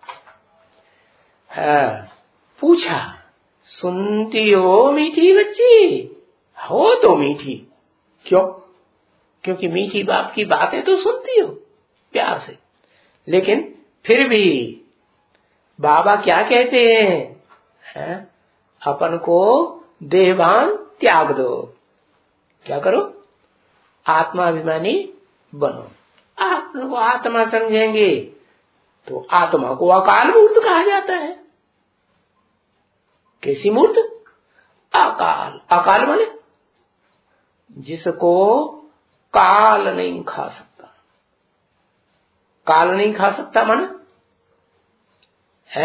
हाँ, पूछा, सुनती हो मीठी बच्ची? हो तो मीठी। क्यों? क्योंकि मीठी बाप की बातें तो सुनती हो प्यार से, लेकिन फिर भी बाबा क्या कहते हैं, है? अपन को देहभान त्याग दो। क्या करो? आत्माभिमानी बनो। आत्मा को आत्मा समझेंगे तो आत्मा को अकाल मूर्त कहा जाता है। कैसी मूर्त? अकाल, अकाल माने जिसको काल नहीं खा सकता। काल नहीं खा सकता माने है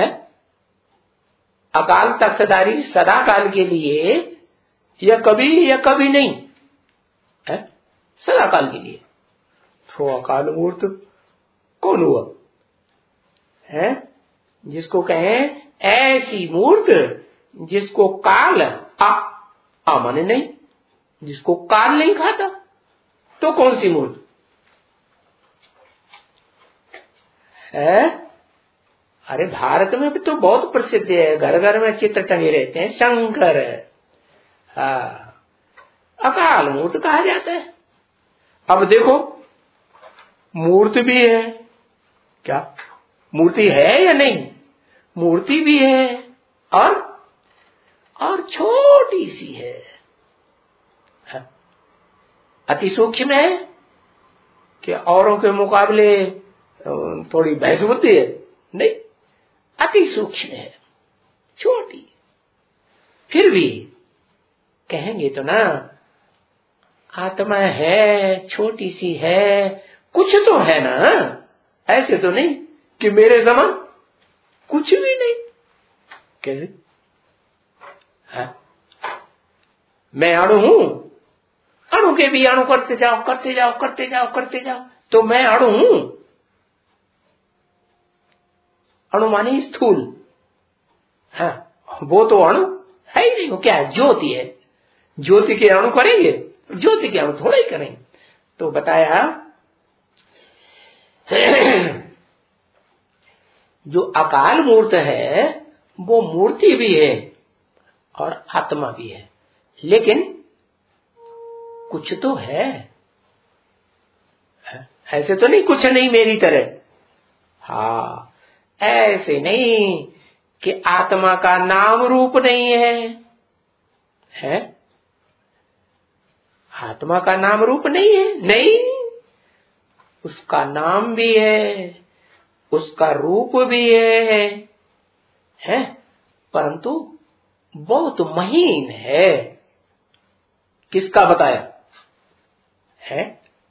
अकाल तख्तधारी सदा काल के लिए, या कभी या कभी नहीं है, सदा काल के लिए। तो अकाल मूर्त कौन हुआ है? जिसको कहें ऐसी मूर्त जिसको काल आ, आ माने नहीं, जिसको काल नहीं खाता। तो कौन सी मूर्त है? अरे भारत में भी तो बहुत प्रसिद्ध है, घर घर में चित्र टंगे रहते हैं, शंकर है। हाँ, अकाल मूर्त कहा जाता है। अब देखो मूर्ति भी है, क्या मूर्ति है या नहीं? मूर्ति भी है और और छोटी सी है, हाँ? अति सूक्ष्म है कि औरों के मुकाबले थोड़ी भैंस बुद्धि है? नहीं, अति सूक्ष्म है, छोटी। फिर भी कहेंगे तो ना, आत्मा है, छोटी सी है, कुछ तो है ना। ऐसे तो नहीं कि मेरे समान कुछ भी नहीं। कैसे? हाँ? मैं अणु हूं, अणु के भी अणु करते जाओ करते जाओ करते जाओ करते जाओ, तो मैं अणु हूं। अणु माने स्थूल, हाँ, वो तो अणु है ही नहीं। वो क्या है? ज्योति है। ज्योति के अणु करेंगे? ज्योति के अणु थोड़ा ही करेंगे। तो बताया जो अकाल मूर्त है वो मूर्ति भी है और आत्मा भी है, लेकिन कुछ तो है। ऐसे तो नहीं कुछ नहीं मेरी तरह। हाँ, ऐसे नहीं कि आत्मा का नाम रूप नहीं है, है? आत्मा का नाम रूप नहीं है, नहीं, उसका नाम भी है, उसका रूप भी है, है, परंतु बहुत महीन है। किसका बताया है?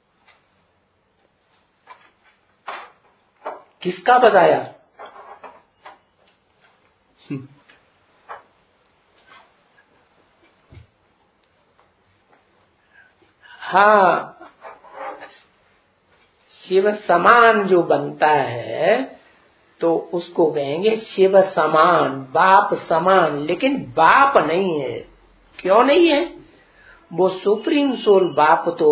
किसका बताया? हाँ, शिव समान जो बनता है तो उसको कहेंगे शिव समान, बाप समान। लेकिन बाप नहीं है। क्यों नहीं है? वो सुप्रीम सोल बाप तो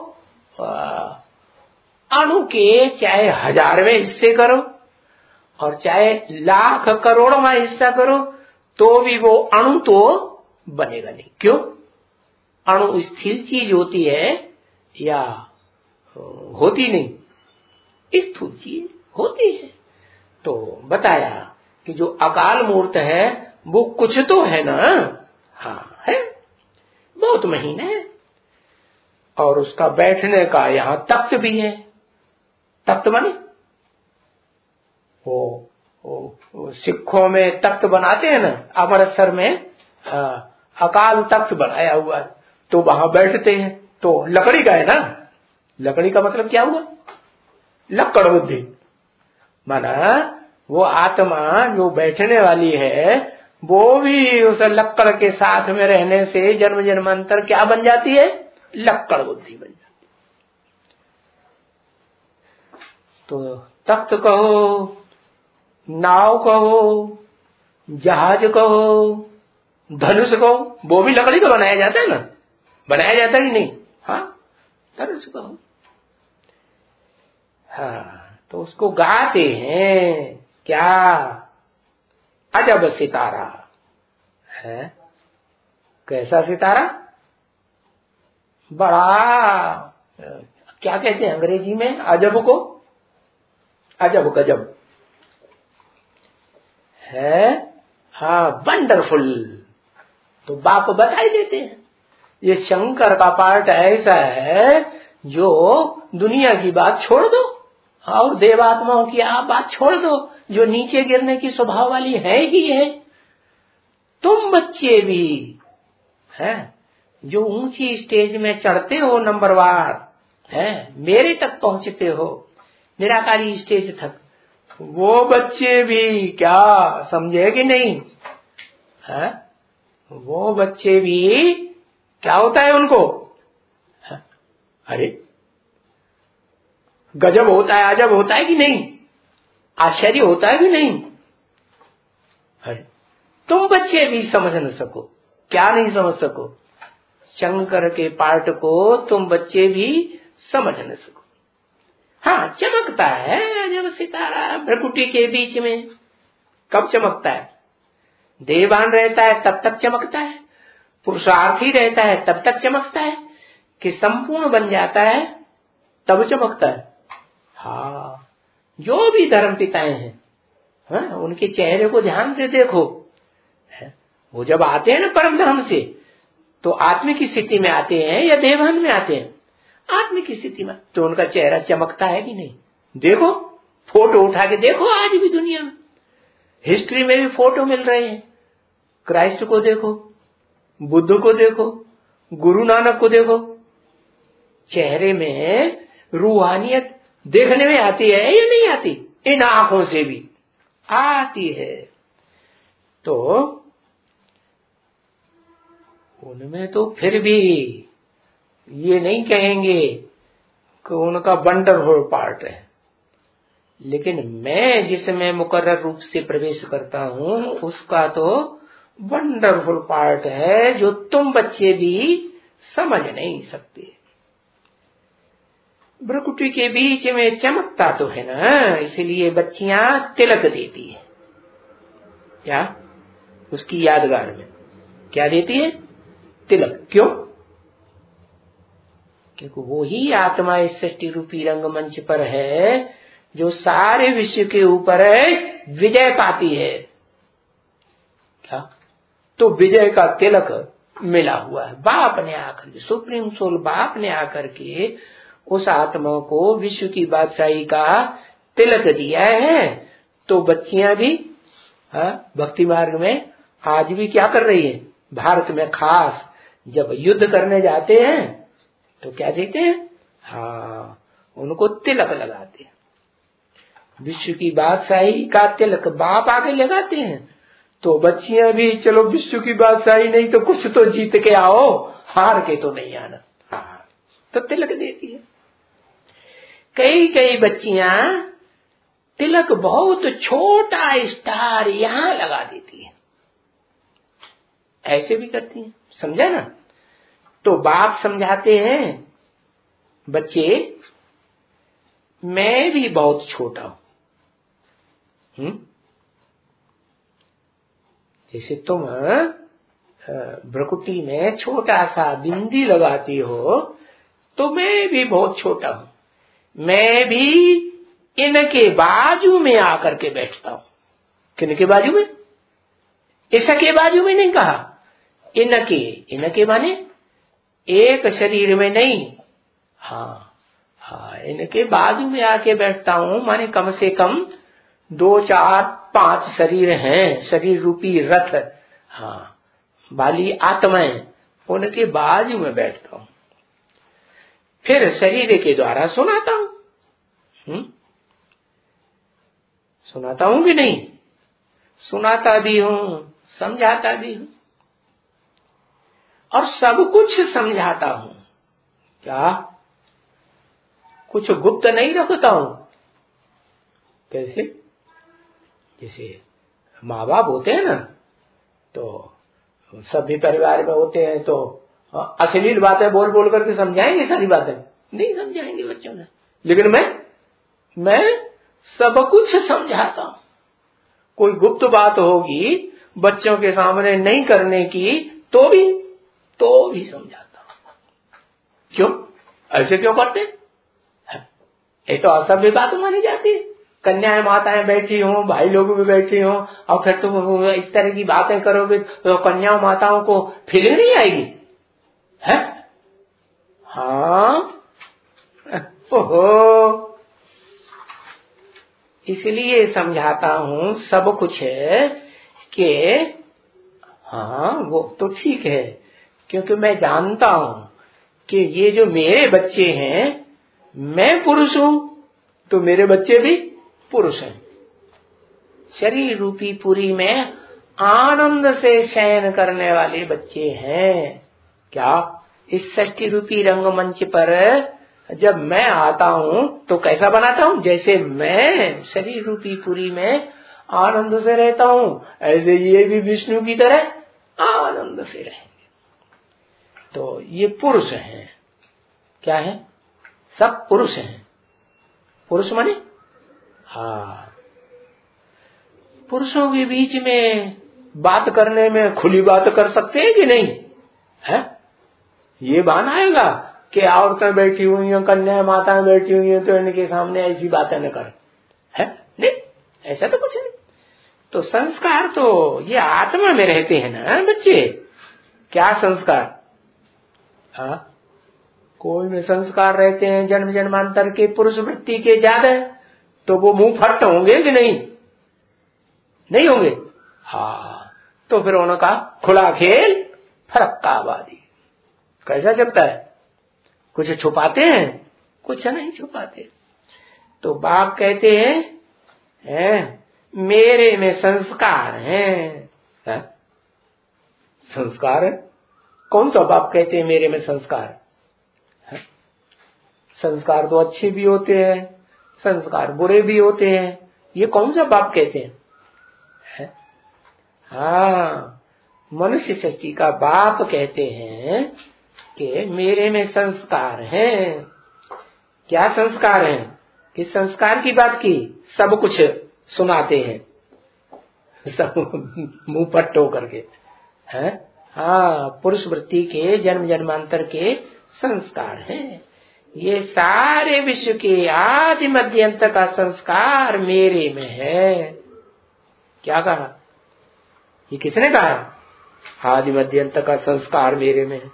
अणु के चाहे हजारवें हिस्से करो और चाहे लाख करोड़वा हिस्सा करो तो भी वो अणु तो बनेगा नहीं। क्यों? अणु स्थिर चीज होती है या होती नहीं? स्थूल चीज होती है। तो बताया कि जो अकाल मूर्त है वो कुछ तो है ना। हाँ है, बहुत महीन है। और उसका बैठने का यहाँ तख्त भी है। तख्त माने वो, वो, वो सिखों में तख्त बनाते हैं ना, अमृतसर में हाँ, अकाल तख्त बनाया हुआ है, तो वहां बैठते हैं। तो लकड़ी का है ना। लकड़ी का मतलब क्या हुआ? लक्कड़ बुद्धि। माना वो आत्मा जो बैठने वाली है वो भी उस लक्कड़ के साथ में रहने से जन्म जन्मांतर क्या बन जाती है? लक्कड़ बुद्धि बन जाती है। तो तख्त कहो, नाव कहो, जहाज कहो, धनुष कहो, वो भी लकड़ी का बनाया जाता है ना। बनाया जाता है कि नहीं? हाँ, धनुष कहो। हाँ, तो उसको गाते हैं क्या? अजब सितारा है। कैसा सितारा? बड़ा, क्या कहते हैं अंग्रेजी में अजब को? अजब गजब है। हाँ, वंडरफुल। तो बाप बताई देते हैं ये शंकर का पार्ट ऐसा है जो दुनिया की बात छोड़ दो और देवात्माओं की आप बात छोड़ दो, जो नीचे गिरने की स्वभाव वाली है ही है। तुम बच्चे भी है, जो ऊंची स्टेज में चढ़ते हो नंबरवार है, मेरे तक पहुंचते हो निराकारी स्टेज तक, वो बच्चे भी क्या समझे कि नहीं है? वो बच्चे भी क्या होता है उनको, है? अरे गजब होता है, अजब होता है कि नहीं, आश्चर्य होता है कि नहीं? अरे तुम बच्चे भी समझ न सको, क्या नहीं समझ सको, शंकर के पार्ट को तुम बच्चे भी समझ न सको। हाँ, चमकता है जब सितारा भ्रकुटी के बीच में। कब चमकता है? देवान रहता है तब तक चमकता है, पुरुषार्थी रहता है तब तक चमकता है, कि संपूर्ण बन जाता है तब चमकता है। हाँ, जो भी धर्म पिताएं हैं, हाँ, उनके चेहरे को ध्यान से देखो, है? वो जब आते हैं ना परम धाम से, तो आत्मिक स्थिति में आते हैं या देवान में आते हैं? आत्मिक स्थिति में, तो उनका चेहरा चमकता है कि नहीं? देखो, फोटो उठा के देखो, आज भी दुनिया में हिस्ट्री में भी फोटो मिल रहे हैं। क्राइस्ट को देखो, बुद्ध को देखो, गुरु नानक को देखो, चेहरे में रूहानियत देखने में आती है या नहीं आती? इन आंखों से भी आती है। तो उनमें तो फिर भी ये नहीं कहेंगे कि उनका वंडरफुल पार्ट है, लेकिन मैं जिसमें मुकर्रर रूप से प्रवेश करता हूं उसका तो वंडरफुल पार्ट है, जो तुम बच्चे भी समझ नहीं सकते। भ्रकुटी के बीच में चमकता तो है ना, इसलिए बच्चियां तिलक देती है। क्या? उसकी यादगार में क्या देती है? तिलक। क्यों? क्योंकि वो ही आत्मा इस सृष्टि रूपी रंगमंच पर है जो सारे विश्व के ऊपर विजय पाती है। क्या? तो विजय का तिलक मिला हुआ है। बाप ने आकर के, सुप्रीम सोल बाप ने आकर के उस आत्मा को विश्व की बादशाही का तिलक दिया है। तो बच्चियां भी भक्ति मार्ग में आज भी क्या कर रही है? भारत में खास जब युद्ध करने जाते हैं तो क्या देते हैं? हाँ, उनको तिलक लगाते हैं। विश्व की बादशाही का तिलक बाप आके लगाते हैं, तो बच्चियां भी चलो विश्व की बादशाही नहीं तो कुछ तो जीत के आओ, हार के तो नहीं आना। हाँ, तो तिलक देती है। कई कई बच्चियां तिलक बहुत छोटा स्टार यहां लगा देती है, ऐसे भी करती हैं। समझा ना? तो बाप समझाते हैं, बच्चे मैं भी बहुत छोटा हूं। जैसे तुम भ्रकुटी में छोटा सा बिंदी लगाती हो, तो मैं भी बहुत छोटा हूं। मैं भी इनके बाजू में आकर के बैठता हूं। किनके बाजू में? इसके बाजू में नहीं कहा, इनके। इनके माने एक शरीर में नहीं, हाँ हाँ, इनके बाजू में आके बैठता हूं, माने कम से कम दो चार पांच शरीर हैं, शरीर रूपी रथ, हाँ, बाली आत्माएं, उनके बाजू में बैठता हूं। फिर शरीर के द्वारा सुनाता हूं। हम्म सुनाता हूं कि नहीं? सुनाता भी हूं, समझाता भी हूं, और सब कुछ समझाता हूं। क्या? कुछ गुप्त नहीं रखता हूं। कैसे? जैसे माँ बाप होते हैं ना, तो सभी परिवार में होते हैं, तो अश्लील बातें बोल बोल करके समझाएंगे? सारी बातें नहीं समझाएंगे बच्चों ने। लेकिन मैं मैं सब कुछ समझाता हूं। कोई गुप्त बात होगी बच्चों के सामने नहीं करने की, तो भी तो भी समझाता हूं। क्यों? ऐसे क्यों करते? ये तो असभ्य बात मानी जाती है। कन्याएं माताएं बैठी हों, भाई लोग भी बैठे हों, और फिर तुम इस तरह की बातें करोगे तो कन्याओं माताओं को फीलिंग नहीं आएगी? है? हाँ, ओहो, इसलिए समझाता हूं सब कुछ है कि हाँ, वो तो ठीक है क्योंकि मैं जानता हूं कि ये जो मेरे बच्चे हैं, मैं पुरुष हूं तो मेरे बच्चे भी पुरुष हैं। शरीर रूपी पुरी में आनंद से शयन करने वाले बच्चे हैं। क्या इस षष्ठी रूपी रंगमंच पर जब मैं आता हूं तो कैसा बनाता हूं? जैसे मैं शरीर रूपी पुरी में आनंद से रहता हूं, ऐसे ये भी विष्णु की तरह आनंद से रहेंगे। तो ये पुरुष हैं। क्या है? सब पुरुष हैं। पुरुष माने हाँ, पुरुषों के बीच में बात करने में खुली बात कर सकते हैं कि नहीं है? ये बान आएगा कि औरतें बैठी हुई हैं, कन्या माताएं बैठी हुई हैं, तो इनके सामने ऐसी बातें न कर, है नहीं, ऐसा तो कुछ नहीं। तो संस्कार तो ये आत्मा में रहते हैं ना बच्चे। क्या संस्कार? हाँ, कोई में संस्कार रहते हैं जन्म जन्मांतर के पुरुष वृत्ति के ज्यादा, तो वो मुंह फट होंगे कि नहीं? नहीं होंगे। हाँ, तो फिर उनका खुला खेल फरक्काबादी कैसा चलता है? कुछ छुपाते हैं? कुछ नहीं छुपाते। तो बाप कहते हैं, हैं मेरे में संस्कार हैं। है? संस्कार है? कौन सा बाप कहते हैं मेरे में संस्कार? है? संस्कार तो अच्छे भी होते हैं, संस्कार बुरे भी होते हैं। ये कौन सा बाप कहते हैं? है? हाँ, मनुष्य सृष्टि का बाप कहते हैं कि मेरे में संस्कार हैं। क्या संस्कार हैं? किस संस्कार की बात की? सब कुछ सुनाते हैं, सब मुंह पट्टो करके। हैं? हाँ, पुरुष वृत्ति के जन्म जन्मांतर के संस्कार हैं। ये सारे विश्व के आदि मध्य अंत का संस्कार मेरे में है। क्या कहा? ये किसने कहा? आदि मध्य अंत का संस्कार मेरे में है।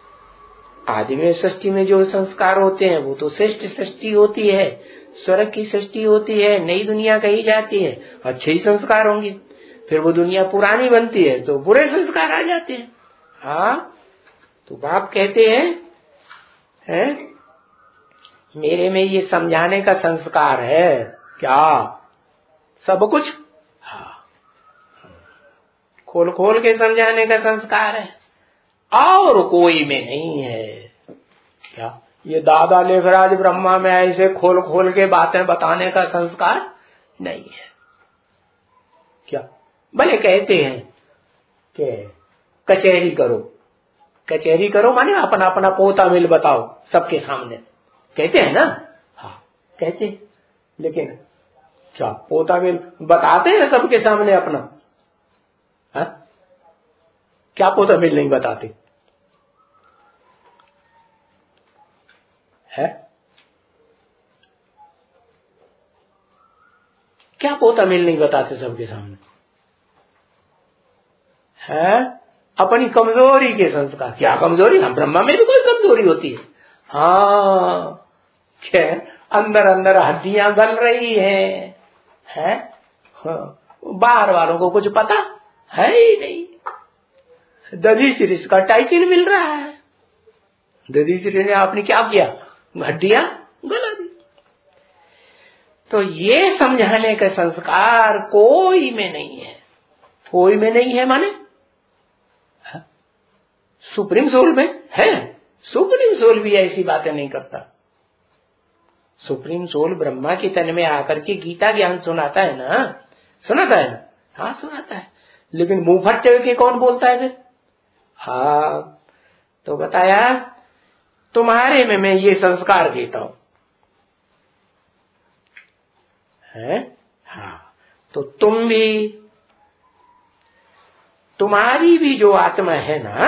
आदि में सृष्टि में जो संस्कार होते हैं वो तो श्रेष्ठ सृष्टि होती है, स्वर्ग की सृष्टि होती है, नई दुनिया कही जाती है, अच्छे ही संस्कार होंगे। फिर वो दुनिया पुरानी बनती है तो बुरे संस्कार आ जाते हैं। हाँ, तो बाप कहते हैं, हैं मेरे में ये समझाने का संस्कार है। क्या? सब कुछ हाँ, खोल खोल के समझाने का संस्कार है, और कोई में नहीं है। क्या ये दादा लेखराज ब्रह्मा में ऐसे खोल खोल के बातें बताने का संस्कार नहीं है? क्या भले कहते हैं कि कचहरी करो, कचहरी करो माने अपना अपना पोता मिल बताओ सबके सामने, कहते हैं ना? हाँ कहते हैं, लेकिन क्या पोता मिल बताते हैं सबके सामने अपना? हाँ, क्या पोता मिल नहीं बताते है? क्या पोता मिल नहीं बताते सबके सामने है? अपनी कमजोरी के संस्कार। क्या कमजोरी? हम ब्रह्मा में भी कोई कमजोरी होती है? हाँ, क्या अंदर अंदर हड्डियां गल रही है, है? हाँ, बाहर वालों को कुछ पता है ही नहीं। दधीचि का टाइटल मिल रहा है, दधीचि ने आपने क्या किया? हड्डियां गला दी। तो ये समझाने का संस्कार कोई में नहीं है। कोई में नहीं है माने सुप्रीम सोल में है। सुप्रीम सोल भी ऐसी बातें नहीं करता। सुप्रीम सोल ब्रह्मा के तन में आकर के गीता ज्ञान सुनाता है ना, सुनाता है ना? हाँ सुनाता है, लेकिन मुंह फट्टे के कौन बोलता है फिर? हाँ, तो बताया तुम्हारे में मैं ये संस्कार देता हूं है। हाँ, तो तुम भी, तुम्हारी भी जो आत्मा है ना,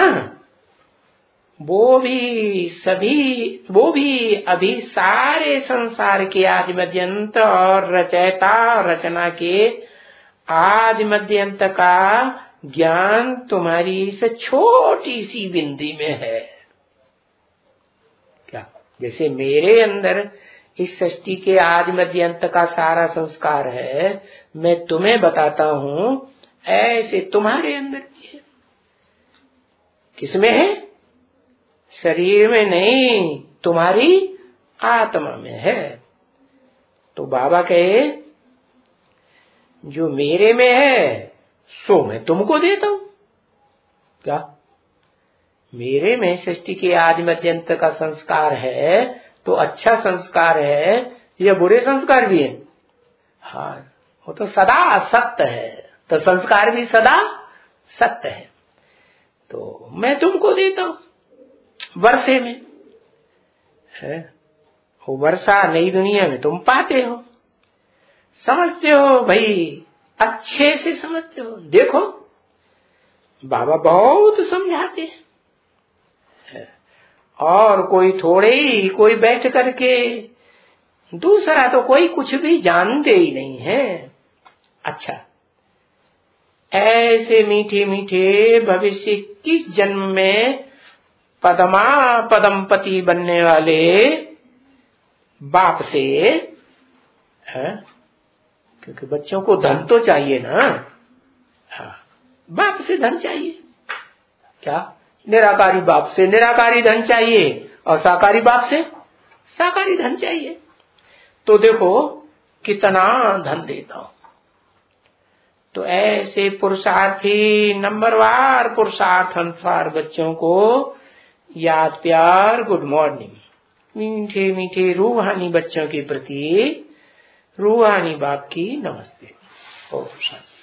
वो भी सभी, वो भी अभी सारे संसार के आदि मध्यंत और रचयिता रचना के आदि मध्यंत का ज्ञान तुम्हारी इस छोटी सी बिंदी में है। क्या? जैसे मेरे अंदर इस सृष्टि के आदि मध्यंत का सारा संस्कार है, मैं तुम्हें बताता हूं, ऐसे तुम्हारे अंदर भी है। किसमें है? शरीर में नहीं, तुम्हारी आत्मा में है। तो बाबा कहे जो मेरे में है सो मैं तुमको देता हूं। क्या मेरे में सृष्टि के आदि मध्यंत का संस्कार है तो अच्छा संस्कार है या बुरे संस्कार भी है? हाँ, वो तो सदा सत्य है, तो संस्कार भी सदा सत्य है। तो मैं तुमको देता हूं वर्षे में है, वो वर्षा नई दुनिया में तुम पाते हो, समझते हो भाई, अच्छे से समझते हो। देखो बाबा बहुत समझाते हैं, और कोई थोड़े ही, कोई बैठ करके, दूसरा तो कोई कुछ भी जानते ही नहीं है। अच्छा, ऐसे मीठे मीठे भविष्य किस जन्म में पदमा पदमपति बनने वाले बाप से है, क्योंकि बच्चों को धन तो चाहिए ना। हाँ, बाप से धन चाहिए। क्या निराकारी बाप से निराकारी धन चाहिए और साकारी बाप से साकारी धन चाहिए। तो देखो कितना धन देता हूं। तो ऐसे पुरुषार्थी नंबरवार पुरुषार्थ अनुसार बच्चों को याद प्यार गुड मॉर्निंग, मीठे मीठे रूहानी बच्चों के प्रति रूहानी बाप की नमस्ते। ओम शांति।